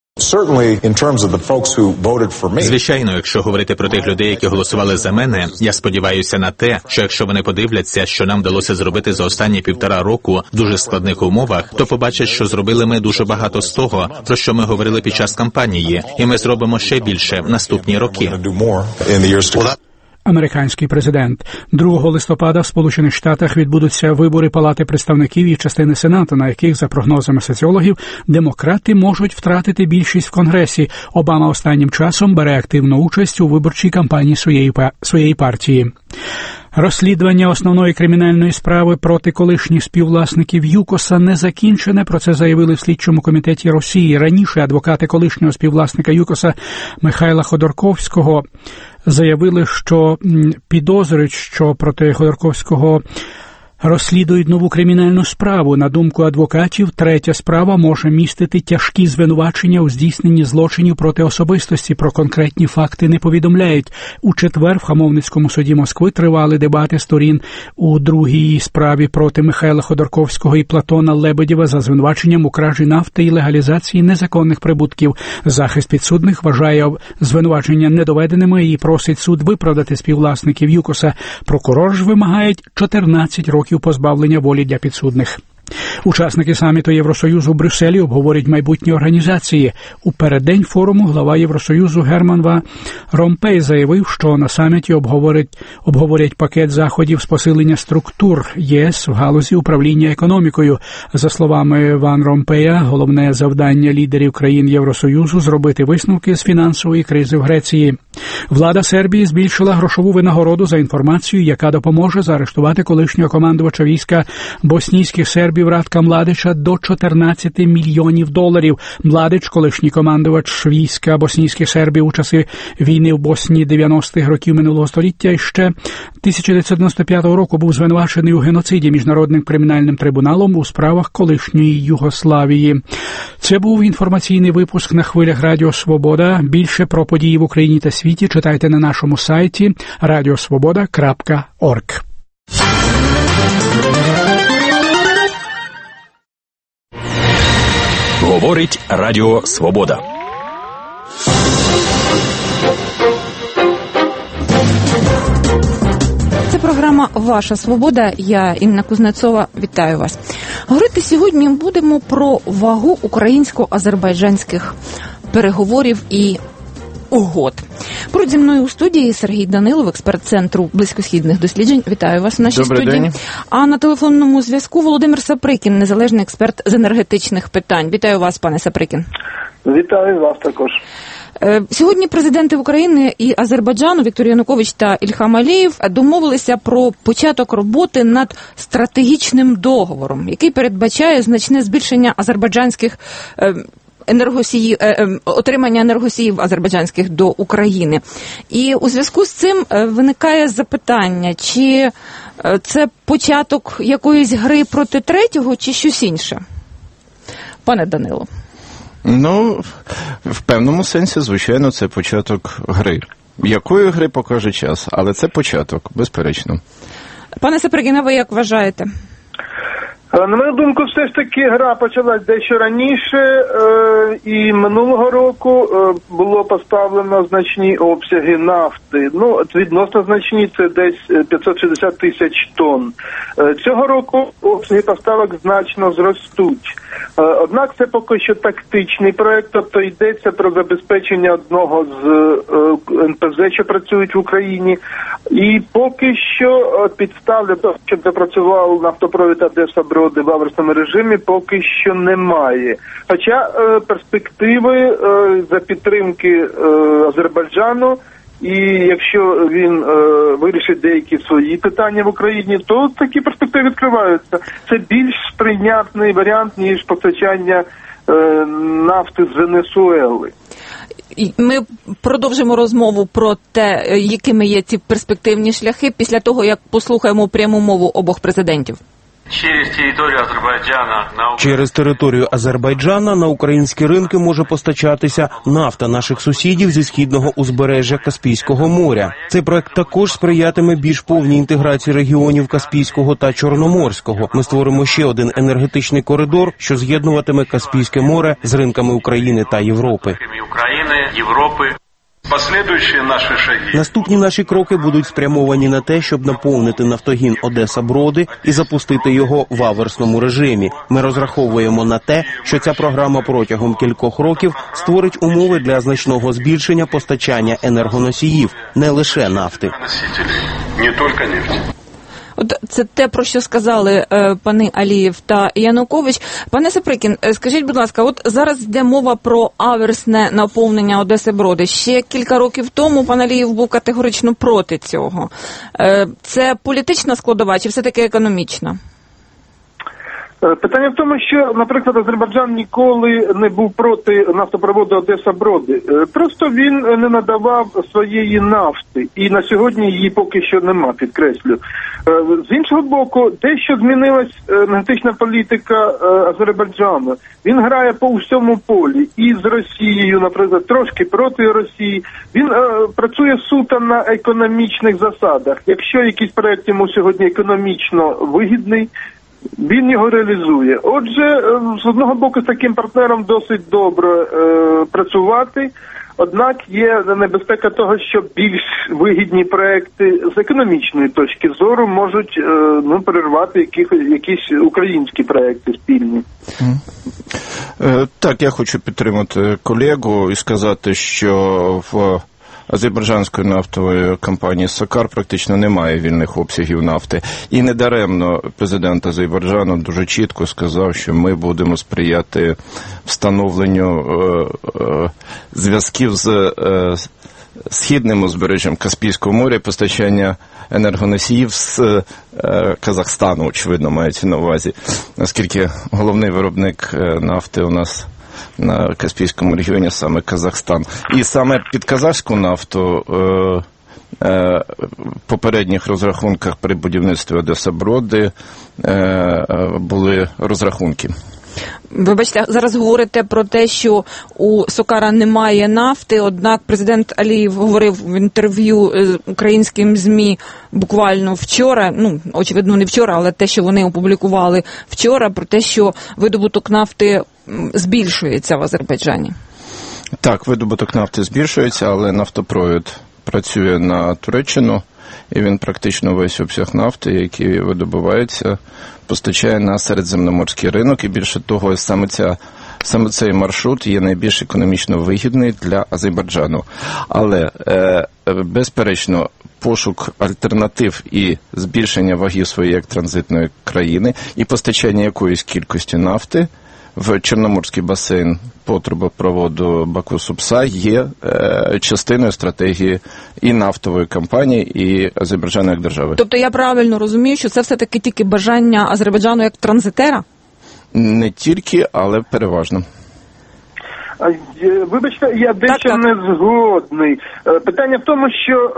Звичайно, якщо говорити про тих людей, які голосували за мене, я сподіваюся на те, що якщо вони подивляться, що нам вдалося зробити за останні 1,5 року в дуже складних умовах, то побачать, що зробили ми дуже багато з того, про що ми говорили під час кампанії, і ми зробимо ще більше в наступні роки. Американський президент. 2 листопада в Сполучених Штатах відбудуться вибори Палати представників і частини Сенату, на яких, за прогнозами соціологів, демократи можуть втратити більшість в Конгресі. Обама останнім часом бере активну участь у виборчій кампанії своєї партії. Розслідування основної кримінальної справи проти колишніх співвласників ЮКОСа не закінчене. Про це заявили в слідчому комітеті Росії. Раніше адвокати колишнього співвласника ЮКОСа Михайла Ходорковського заявили, що підозрюють, що проти Ходорковського розслідують нову кримінальну справу. На думку адвокатів, третя справа може містити тяжкі звинувачення у здійсненні злочинів проти особистості. Про конкретні факти не повідомляють. У четвер в Хамовницькому суді Москви тривали дебати сторін у другій справі проти Михайла Ходорковського і Платона Лебедєва за звинуваченням у кражі нафти і легалізації незаконних прибутків. Захист підсудних вважає звинувачення недоведеними і просить суд виправдати співвласників ЮКОСа. Прокурор ж вимагає 14 років позбавлення волі для підсудних. Учасники саміту Євросоюзу в Брюсселі обговорять майбутні організації. У переддень форуму глава Євросоюзу Герман Ван Ромпей заявив, що на саміті обговорять пакет заходів з посилення структур ЄС в галузі управління економікою. За словами Ван Ромпея, головне завдання лідерів країн Євросоюзу – зробити висновки з фінансової кризи в Греції. Влада Сербії збільшила грошову винагороду за інформацію, яка допоможе заарештувати колишнього командувача війська боснійських сербів Ратка Младича до $14 мільйонів. Младич, колишній командувач війська боснійських сербів у часи війни в Боснії 90-х років минулого століття, і ще 1995 року був звинувачений у геноциді Міжнародним кримінальним трибуналом у справах колишньої Югославії. Це був інформаційний випуск на хвилях Радіо Свобода. Більше про події в Україні та світі читайте на нашому сайті radiosvoboda.org. Говорить Радіо Свобода. Це програма «Ваша свобода». Я, Інна Кузнецова, вітаю вас. Говорити сьогодні будемо про вагу українсько-азербайджанських переговорів і угод. Поруч зі мною у студії Сергій Данилов, експерт Центру близькосхідних досліджень. Вітаю вас в нашій студії. День. А на телефонному зв'язку Володимир Саприкін, незалежний експерт з енергетичних питань. Вітаю вас, пане Саприкін. Вітаю вас також. Сьогодні президенти України і Азербайджану Віктор Янукович та Ільхам Алієв домовилися про початок роботи над стратегічним договором, який передбачає значне збільшення азербайджанських отримання енергосіїв азербайджанських до України. І у зв'язку з цим виникає запитання, чи це початок якоїсь гри проти третього, чи щось інше? Пане Данило. Ну, в певному сенсі, звичайно, це початок гри. Якої гри покаже час, але це початок, безперечно. Пане Саприкін, ви як вважаєте? На мою думку, все ж таки гра почалась дещо раніше, і минулого року було поставлено значні обсяги нафти. Ну, відносно значні, це десь 560 тисяч тонн. Цього року обсяги поставок значно зростуть. Однак це поки що тактичний проект, тобто йдеться про забезпечення одного з НПЗ, що працюють в Україні. І поки що підстав для того, щоб запрацював нафтопровід Одеса-Броди в аверсному режимі, поки що немає. Хоча перспективи за підтримки Азербайджану, і якщо він вирішить деякі свої питання в Україні, то такі перспективи відкриваються. Це більш сприйнятний варіант, ніж постачання нафти з Венесуели. Ми продовжимо розмову про те, якими є ці перспективні шляхи, після того, як послухаємо пряму мову обох президентів. Через територію Азербайджана на українські ринки може постачатися нафта наших сусідів зі східного узбережжя Каспійського моря. Цей проект також сприятиме більш повній інтеграції регіонів Каспійського та Чорноморського. Ми створимо ще один енергетичний коридор, що з'єднуватиме Каспійське море з ринками України та Європи. Наступні наші кроки будуть спрямовані на те, щоб наповнити нафтогін Одеса-Броди і запустити його в аверсному режимі. Ми розраховуємо на те, що ця програма протягом кількох років створить умови для значного збільшення постачання енергоносіїв, не лише нафти. От це те, про що сказали пани Алієв та Янукович. Пане Саприкін, скажіть, будь ласка, от зараз йде мова про аверсне наповнення Одеси-Броди. Ще кілька років тому пан Алієв був категорично проти цього. Це політична складова чи все-таки економічна? Питання в тому, що, наприклад, Азербайджан ніколи не був проти нафтопроводу Одеса-Броди. Просто він не надавав своєї нафти. І на сьогодні її поки що нема, підкреслю. З іншого боку, дещо змінилась енергетична політика Азербайджану. Він грає по всьому полі. І з Росією, наприклад, трошки проти Росії. Він працює суто на економічних засадах. Якщо якийсь проект йому сьогодні економічно вигідний, він його реалізує. Отже, з одного боку, з таким партнером досить добре працювати, однак є небезпека того, що більш вигідні проекти з економічної точки зору можуть перервати якісь українські проекти спільні. Так, я хочу підтримати колегу і сказати, що в азербайджанської нафтової компанії «Сокар» практично немає вільних обсягів нафти. І недаремно президент Азербайджану дуже чітко сказав, що ми будемо сприяти встановленню зв'язків з східним узбережжям Каспійського моря, постачання енергоносіїв з Казахстану, очевидно, мається на увазі, оскільки головний виробник нафти у нас на Каспійському регіоні саме Казахстан. І саме під казахську нафту в попередніх розрахунках при будівництві Одеса-Броди були розрахунки. Вибачте, зараз говорите про те, що у Сокара немає нафти, однак президент Алієв говорив в інтерв'ю українським ЗМІ буквально вчора, очевидно не вчора, але те, що вони опублікували вчора, про те, що видобуток нафти збільшується в Азербайджані. Так, видобуток нафти збільшується, але нафтопровід працює на Туреччину, і він практично весь обсяг нафти, який видобувається, постачає на середземноморський ринок, і більше того, саме цей маршрут є найбільш економічно вигідний для Азербайджану. Але, безперечно, пошук альтернатив і збільшення ваги своєї як транзитної країни і постачання якоїсь кількості нафти в Чорноморський басейн по трубопроводу Баку-Супса є частиною стратегії і нафтової компанії, і Азербайджану як держави. Тобто я правильно розумію, що це все-таки тільки бажання Азербайджану як транзитера? Не тільки, але переважно. Вибачте, я дещо не згодний. Питання в тому, що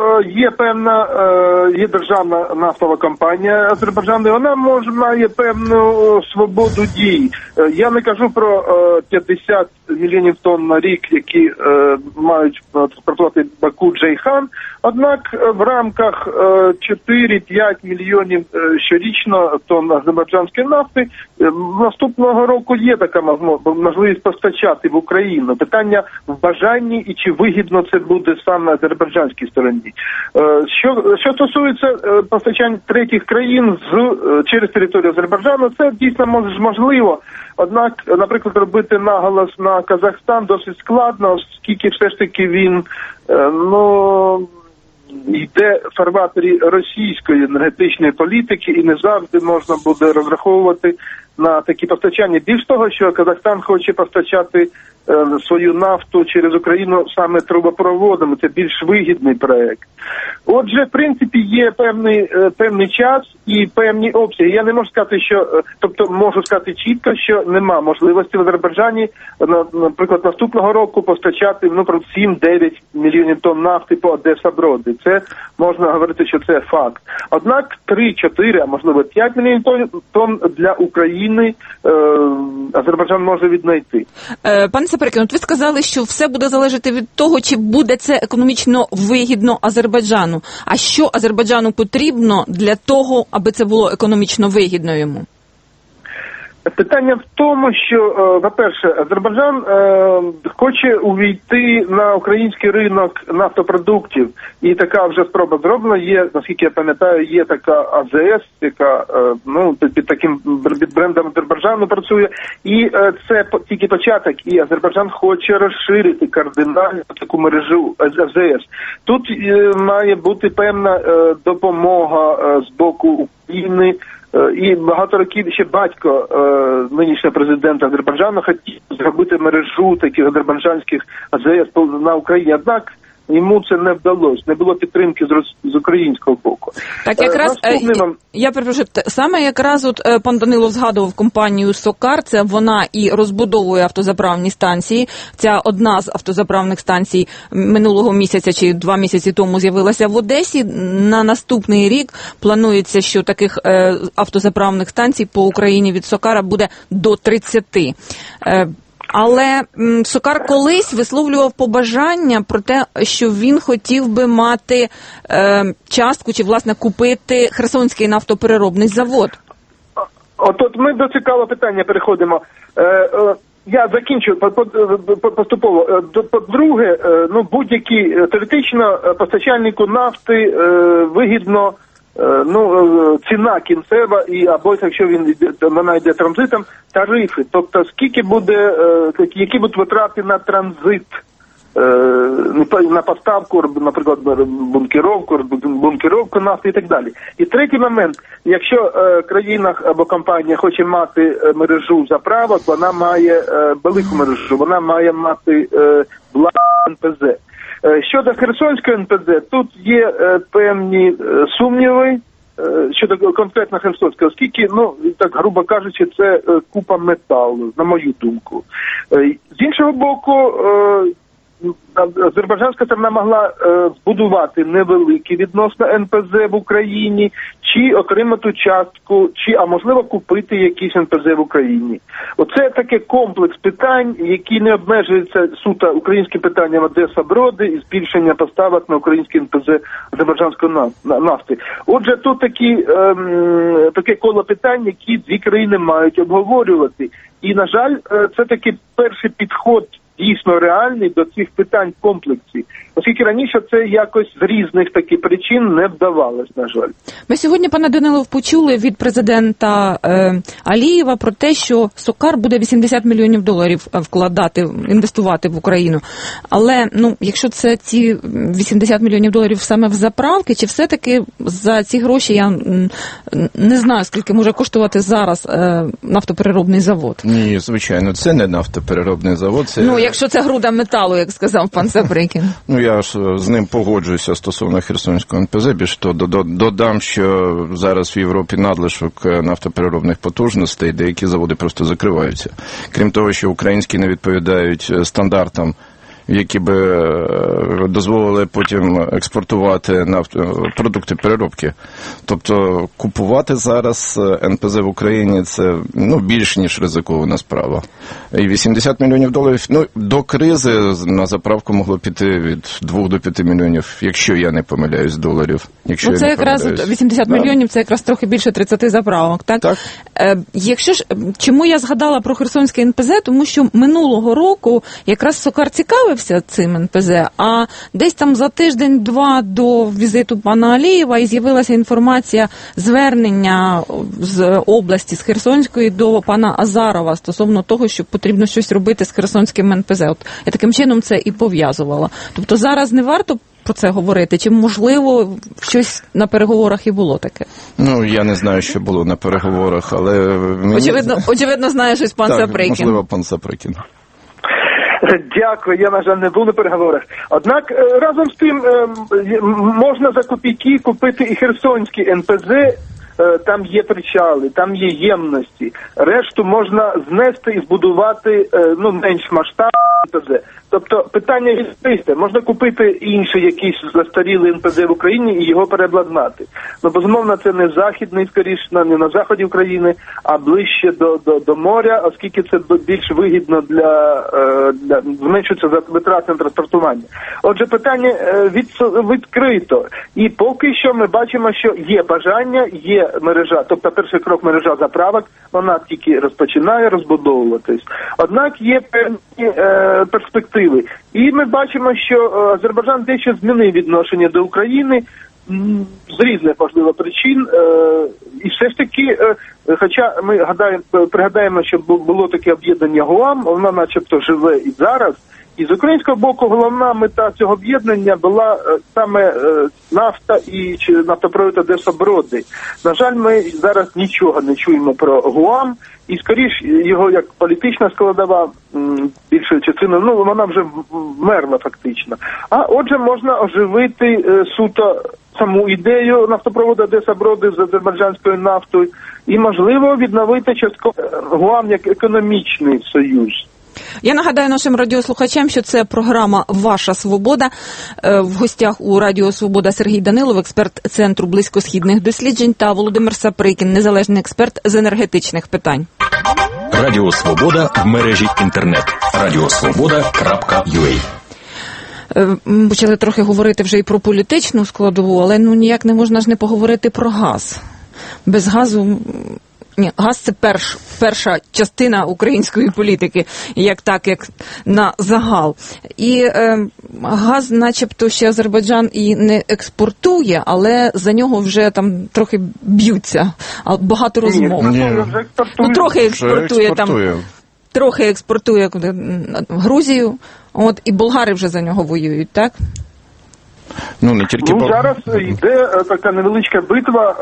є державна нафтова компанія Азербайджану, і вона має певну свободу дій. Я не кажу про 50 мільйонів тонн на рік, які мають транспортувати Баку-Джейхан, однак в рамках 4-5 мільйонів щорічно тонн азербайджанської нафти наступного року є така можливість постачати в Україну. Питання в бажанні і чи вигідно це буде саме азербайджанській стороні. Що стосується постачання третіх країн через територію Азербайджану, це дійсно можливо. Однак, наприклад, робити наголос на Казахстан досить складно, оскільки все ж таки він, йде в фарватері російської енергетичної політики і не завжди можна буде розраховувати на такі постачання. Більш того, що Казахстан хоче постачати свою нафту через Україну саме трубопроводами. Це більш вигідний проект. Отже, в принципі, є певний час і певні обсяги. Я не можу сказати, можу сказати чітко, що нема можливості в Азербайджані, наприклад, наступного року постачати 7-9 мільйонів тонн нафти по Одеса-Броди. Це можна говорити, що це факт. Однак 3-4, а можливо 5 мільйонів тонн для України Азербайджан може віднайти. Пане Саприкін, ви сказали, що все буде залежати від того, чи буде це економічно вигідно Азербайджану. А що Азербайджану потрібно для того, аби це було економічно вигідно йому? Питання в тому, що, по-перше, Азербайджан хоче увійти на український ринок нафтопродуктів. І така вже спроба зроблена. Є, наскільки я пам'ятаю, є така АЗС, яка під таким брендом Азербайджану працює. І це тільки початок. І Азербайджан хоче розширити кардинально таку мережу АЗС. Тут має бути певна допомога з боку України. І багато років ще батько нинішнього президента Азербайджану хотів зробити мережу таких азербайджанських АЗС на Україні. Однак йому це не вдалося, не було підтримки з українського боку. Так якраз, я перепрошую, саме якраз пан Данило згадував компанію «Сокар», це вона і розбудовує автозаправні станції. Ця одна з автозаправних станцій минулого місяця чи 2 місяці тому з'явилася в Одесі. На наступний рік планується, що таких автозаправних станцій по Україні від «Сокара» буде до 30. Але Сокар колись висловлював побажання про те, що він хотів би мати частку чи, власне, купити Херсонський нафтопереробний завод. От ми до цікавого питання переходимо. Я закінчу поступово. По-друге, будь-які теоретично постачальнику нафти вигідно ціна кінцева, і або якщо вона йде транзитом, тарифи. Тобто скільки буде, які будуть витрати на транзит, на поставку, наприклад, бункеровку нафти і так далі. І третій момент, якщо країна або компанія хоче мати мережу заправок, вона має велику мережу, вона має мати власне НПЗ. Щодо Херсонської НПЗ, тут є певні сумніви щодо конкретно Херсонської, оскільки, так грубо кажучи, це купа металу, на мою думку. З іншого боку, азербайджанська сторона могла збудувати невеликі відносно НПЗ в Україні, чи отримати частку, а можливо купити якийсь НПЗ в Україні. Оце таке комплекс питань, які не обмежуються суто українським питанням Одеса-Броди і збільшення поставок на українські НПЗ азербайджанської нафти. Отже, тут таке коло питань, які дві країни мають обговорювати. І, на жаль, це такий перший підход дійсно реальний до цих питань в комплексі. Оскільки раніше це якось з різних таких причин не вдавалось, на жаль. Ми сьогодні, пане Данилов, почули від президента Алієва про те, що Сокар буде $80 мільйонів інвестувати в Україну. Але, якщо це ці $80 мільйонів саме в заправки, чи все-таки за ці гроші, я не знаю, скільки може коштувати зараз нафтопереробний завод? Ні, звичайно, це не нафтопереробний завод. Це... якщо це груда металу, як сказав пан Саприкін. Я ж з ним погоджуюся стосовно Херсонського НПЗ. Більше того, додам, що зараз в Європі надлишок нафтопереробних потужностей, деякі заводи просто закриваються. Крім того, що українські не відповідають стандартам, які би дозволили потім експортувати продукти переробки. Тобто купувати зараз НПЗ в Україні – це більш ніж ризикована справа. І $80 мільйонів, до кризи на заправку могло піти від 2 до 5 мільйонів, якщо я не помиляюсь, доларів. Це якраз 80 мільйонів, це якраз трохи більше 30 заправок, так? Так. Чому я згадала про Херсонське НПЗ? Тому що минулого року якраз Сокар цікавився цим НПЗ, а десь там за тиждень-два до візиту пана Алієва і з'явилася інформація, звернення з області, з Херсонської до пана Азарова стосовно того, що потрібно щось робити з Херсонським НПЗ. Я таким чином це і пов'язувала. Тобто зараз не варто про це говорити? Чи, можливо, щось на переговорах і було таке? Я не знаю, що було на переговорах, але... Очевидно, знає щось пан Саприкін. Можливо, пан Саприкін. Дякую, я, на жаль, не був на переговорах. Однак, разом з тим, можна за копійки купити і Херсонські НПЗ, там є причали, там є ємності. Решту можна знести і збудувати, менш масштабні НПЗ. Тобто питання відкрите. Можна купити інший якийсь застарілий НПЗ в Україні і його переобладнати. Безумовно, це не західний, скоріше, не на заході України, а ближче до моря, оскільки це більш вигідно для зменшується витрати на транспортування. Отже, питання відкрито. І поки що ми бачимо, що є бажання, є мережа, тобто перший крок мережа заправок, вона тільки розпочинає розбудовуватись. Однак є певні перспективи. І ми бачимо, що Азербайджан дещо змінив відношення до України з різних, можливо, причин. І все ж таки, хоча ми пригадаємо, що було таке об'єднання ГУАМ, воно начебто живе і зараз. І з українського боку головна мета цього об'єднання була саме нафта і нафтопровід Одеса-Броди. На жаль, ми зараз нічого не чуємо про ГУАМ, і скоріш його як політична складова більшою частиною, вона вже вмерла фактично. А отже, можна оживити суто саму ідею нафтопроводу Одеса-Броди з азербайджанською нафтою і, можливо, відновити частково ГУАМ як економічний союз. Я нагадаю нашим радіослухачам, що це програма «Ваша свобода». В гостях у Радіо Свобода Сергій Данилов, експерт Центру близькосхідних досліджень, та Володимир Саприкін, незалежний експерт з енергетичних питань. Радіо Свобода в мережі інтернет. radiosvoboda.ua. Почали трохи говорити вже і про політичну складову, але ніяк не можна ж не поговорити про газ. Без газу Ні, газ – це перша частина української політики, як на загал. І газ начебто ще Азербайджан і не експортує, але за нього вже там трохи б'ються, багато розмов. Трохи експортує там. Трохи експортує в Грузію, і болгари вже за нього воюють, так? Не тільки зараз йде така невеличка битва,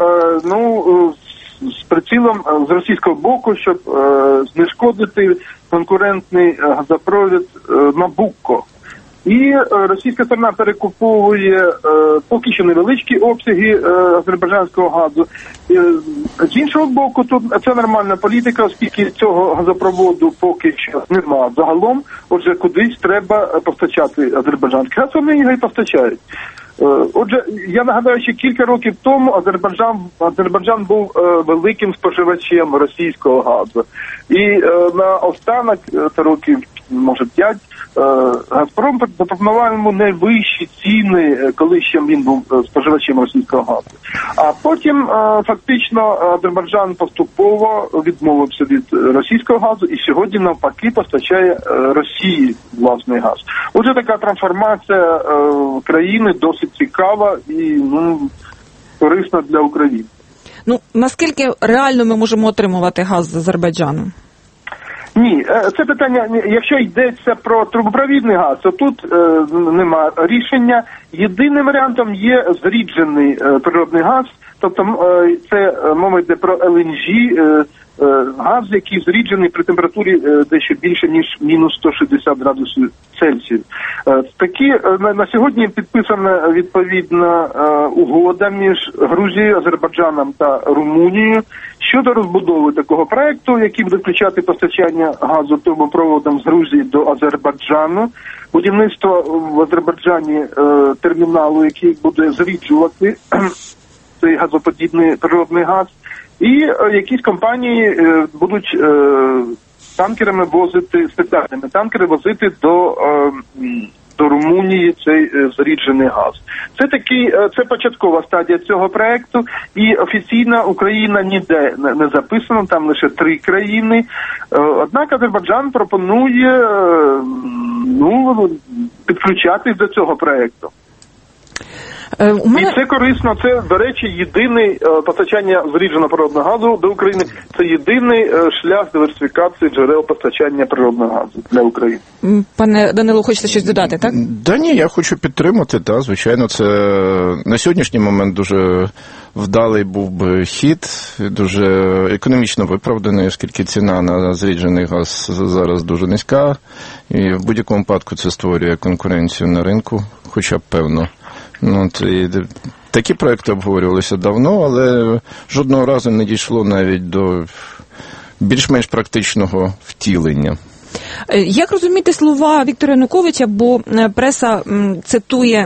з прицілом з російського боку, щоб знешкодити конкурентний газопровід Набукко. І російська сторона перекуповує поки що невеличкі обсяги азербайджанського газу. З іншого боку, тут це нормальна політика, оскільки цього газопроводу поки що немає загалом. Отже, кудись треба постачати азербайджанський газ, вони його і постачають. Отже, я нагадаю, що кілька років тому Азербайджан був великим споживачем російського газу. І на останок, років, може 5, Газпром запропонував йому найвищі ціни, коли ще він був споживачем російського газу. А потім фактично Азербайджан поступово відмовився від російського газу і сьогодні навпаки постачає Росії власний газ. Отже, така трансформація країни досить цікава і корисна для України. Наскільки реально ми можемо отримувати газ з Азербайджану? Ні, це питання, якщо йдеться про трубопровідний газ, то тут немає рішення. Єдиним варіантом є зріджений природний газ, тобто це мова йде про ЛНЖ, газ, який зріджений при температурі дещо більше, ніж мінус 160 градусів Цельсію. На сьогодні підписана відповідна угода між Грузією, Азербайджаном та Румунією щодо розбудови такого проекту, який буде включати постачання газу трубопроводом з Грузії до Азербайджану, будівництво в Азербайджані терміналу, який буде зріджувати цей газоподібний природний газ, і якісь компанії будуть танкерами возити, спеціальними танкери возити до Румунії цей зріджений газ. Це початкова стадія цього проекту, і офіційна Україна ніде не записана, там лише 3 країни. Однак Азербайджан пропонує підключатись до цього проекту. І це корисно, це, до речі, єдиний постачання зрідженого природного газу до України, це єдиний шлях диверсифікації джерел постачання природного газу для України. Пане Данило, хочете щось додати, так? Да ні, я хочу підтримати, звичайно, це на сьогоднішній момент дуже вдалий був би хід, дуже економічно виправданий, оскільки ціна на зріджений газ зараз дуже низька, і в будь-якому випадку це створює конкуренцію на ринку, хоча б певно. Такі проекти обговорювалися давно, але жодного разу не дійшло навіть до більш-менш практичного втілення. Як розуміти слова Віктора Януковича, бо преса цитує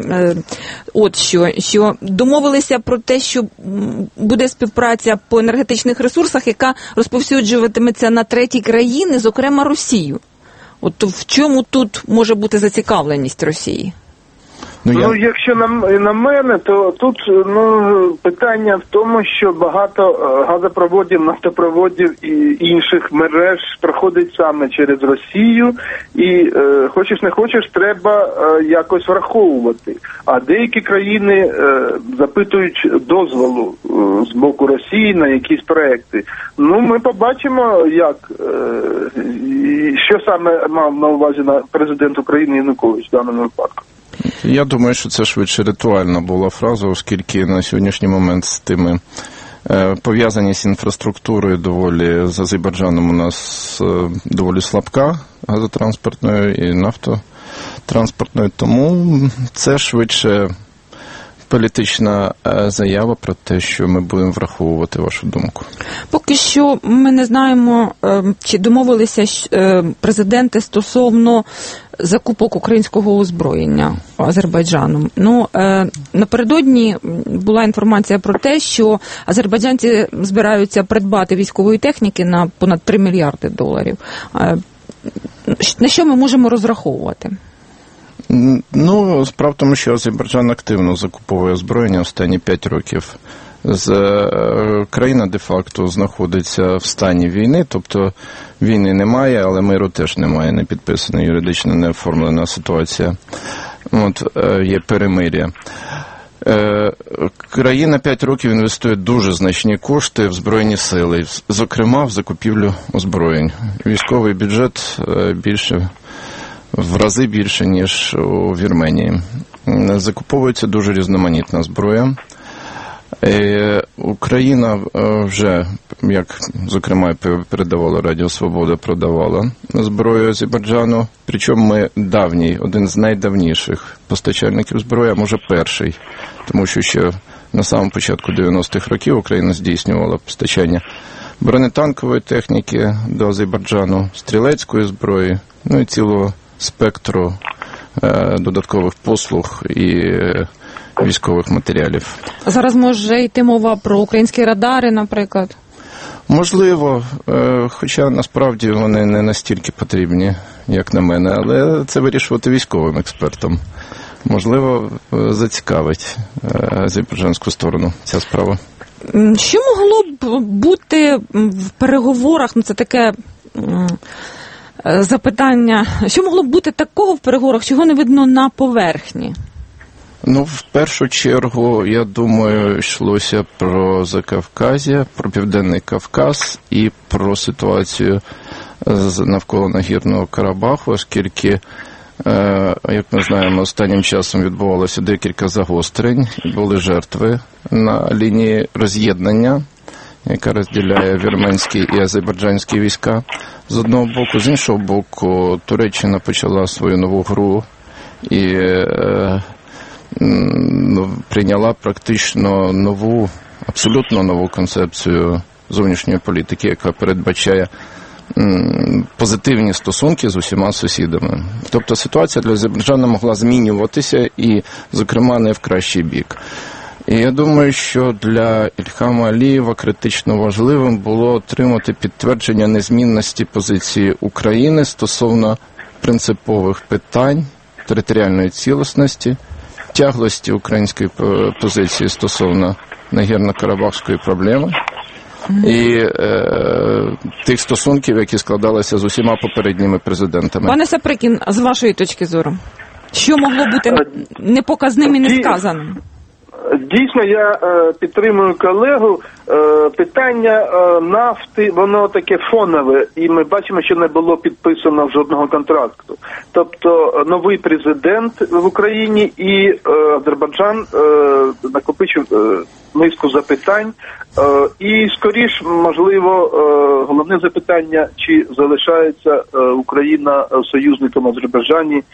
що домовилися про те, що буде співпраця по енергетичних ресурсах, яка розповсюджуватиметься на треті країни, зокрема Росію. В чому тут може бути зацікавленість Росії? Якщо на мене, то тут питання в тому, що багато газопроводів, нафтопроводів і інших мереж проходить саме через Росію, і хочеш не хочеш, треба якось враховувати. А деякі країни запитують дозволу з боку Росії на якісь проекти. Ми побачимо, що саме мав на увазі президент України Янукович в даному випадку. Я думаю, що це швидше ритуальна була фраза, оскільки на сьогоднішній момент з тими пов'язаність інфраструктурою з Азербайджаном у нас доволі слабка, газотранспортною і нафтотранспортною, тому це швидше політична заява про те, що ми будемо враховувати вашу думку. Поки що ми не знаємо, чи домовилися президенти стосовно закупок українського озброєння Азербайджаном. Напередодні була інформація про те, що азербайджанці збираються придбати військової техніки на понад $3 мільярди. На що ми можемо розраховувати? Справа в тому, що Азербайджан активно закуповує озброєння останні 5 років. Країна де-факто знаходиться в стані війни, тобто війни немає, але миру теж немає, не підписана, юридично не оформлена ситуація. Є перемир'я. Країна 5 років інвестує дуже значні кошти в Збройні сили, зокрема в закупівлю озброєнь. Військовий бюджет в рази більше, ніж у Вірменії. Закуповується дуже різноманітна зброя. Україна вже, як, зокрема, передавала Радіо Свобода, продавала зброю Азербайджану. Причому ми давній, один з найдавніших постачальників зброї, а може перший. Тому що ще на самому початку 90-х років Україна здійснювала постачання бронетанкової техніки до Азербайджану, стрілецької зброї, і цілого спектру додаткових послуг і військових матеріалів. Зараз може йти мова про українські радари, наприклад? Можливо, хоча насправді вони не настільки потрібні, як на мене, але це вирішувати військовим експертам. Можливо, зацікавить азербайджанську сторону ця справа. Що могло б бути в переговорах, це таке запитання, що могло б бути такого в переговорах, чого не видно на поверхні? В першу чергу, я думаю, йшлося про Закавказя, про Південний Кавказ і про ситуацію навколо Нагірного Карабаху, оскільки, як ми знаємо, останнім часом відбувалося декілька загострень, були жертви на лінії роз'єднання, яка розділяє вірменські і азербайджанські війська. З одного боку, з іншого боку, Туреччина почала свою нову гру і прийняла практично нову, абсолютно нову концепцію зовнішньої політики, яка передбачає позитивні стосунки з усіма сусідами. Тобто ситуація для Азербайджану могла змінюватися і, зокрема, не в кращий бік. І я думаю, що для Ільхама Алієва критично важливим було отримати підтвердження незмінності позиції України стосовно принципових питань територіальної цілісності, тяглості української позиції стосовно Нагірно-Карабахської проблеми і тих стосунків, які складалися з усіма попередніми президентами. Пане Саприкін, з вашої точки зору, що могло бути непоказним і несказаним? Дійсно, я підтримую колегу. Питання нафти, воно таке фонове, і ми бачимо, що не було підписано жодного контракту. Тобто новий президент в Україні і Азербайджан накопичив низку запитань. І скоріш, можливо, головне запитання, чи залишається Україна союзником Азербайджані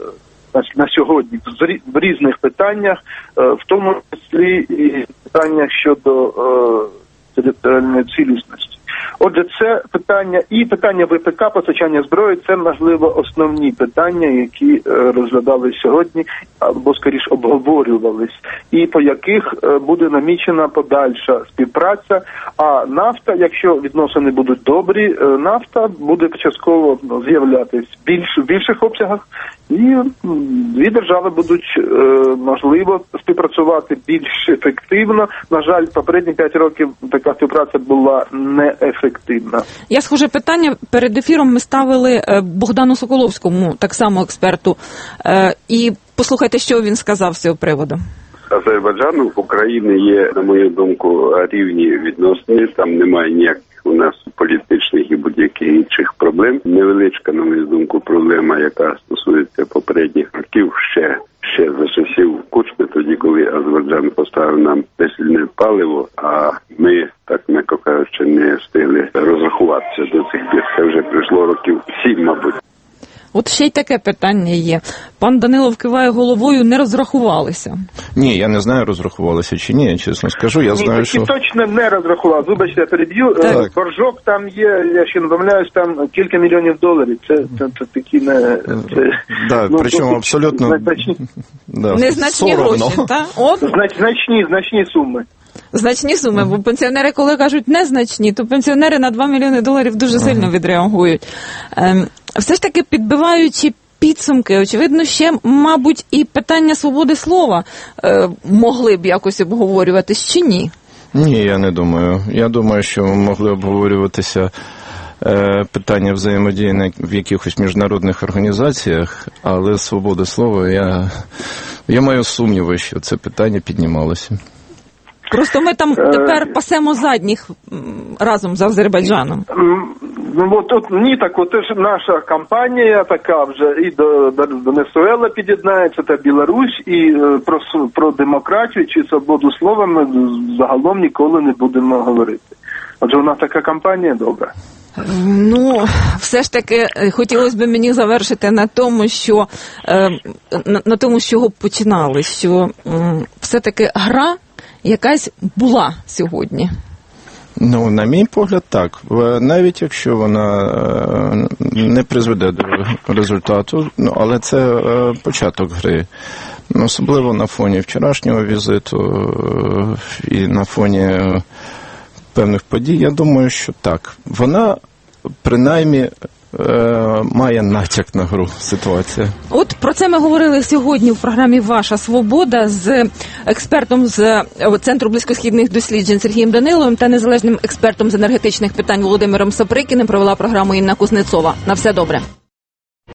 на сьогодні в різних питаннях, в тому числі і питання щодо територіальної цілісності. Отже, це питання і питання ВПК, постачання зброї, це, можливо, основні питання, які розглядались сьогодні, або, скоріш, обговорювались, і по яких буде намічена подальша співпраця. А нафта, якщо відносини будуть добрі, нафта буде частково з'являтись в більших обсягах, і дві держави будуть, можливо, співпрацювати більш ефективно. На жаль, попередні 5 років така співпраця була неефективна. Я схоже питання перед ефіром ми ставили Богдану Соколовському, так само експерту. І послухайте, що він сказав з цього приводу. Азербайджану в Україні є, на мою думку, рівні відносини. Там немає ніяких у нас політичних і будь-яких інших проблем. Невеличка, на мою думку, проблема, яка стосується попередніх років, ще за часів Кучми, тоді, коли Азербайджан поставив нам дизельне паливо, а ми, так м'яко кажучи, не встигли розрахуватися до цих пір. Це вже пройшло років 7, мабуть. От ще й таке питання є. Пан Данилов киває головою, не розрахувалися. Ні, я не знаю, розрахувалися чи ні, я чесно скажу. Я знаю, що... точно не розрахував. Вибачте, я переб'ю. Боржок там є, я ще не помиляюсь, там кілька мільйонів доларів. Це такі не... причому абсолютно... Незначні гроші, так? Значні суми. Значні суми, бо пенсіонери, коли кажуть незначні, то пенсіонери на 2 мільйони доларів дуже сильно відреагують. Все ж таки, підбиваючи підсумки, очевидно, ще, мабуть, і питання свободи слова могли б якось обговорюватись, чи ні? Ні, я не думаю. Я думаю, що могли обговорюватися питання взаємодії в якихось міжнародних організаціях, але свобода слова, я маю сумніви, що це питання піднімалося. Просто ми там тепер пасемо задніх разом з Азербайджаном. Ну, от ні, так от ж наша кампанія така вже і до Венесуела під'єднається, та Білорусь, і про демократію чи свободу слова ми загалом ніколи не будемо говорити. Отже, у нас така кампанія добра. Ну, все ж таки, хотілося б мені завершити на тому, що на тому, з чого починали, що все-таки гра якась була сьогодні. Ну, на мій погляд, так. Навіть якщо вона не призведе до результату, але це початок гри. Особливо на фоні вчорашнього візиту і на фоні певних подій, я думаю, що так. Вона, принаймні, має натяк на гру ситуація. От про це ми говорили сьогодні в програмі «Ваша свобода» з експертом з Центру близькосхідних досліджень Сергієм Даниловим та незалежним експертом з енергетичних питань Володимиром Саприкіним. Провела програму Інна Кузнецова. На все добре.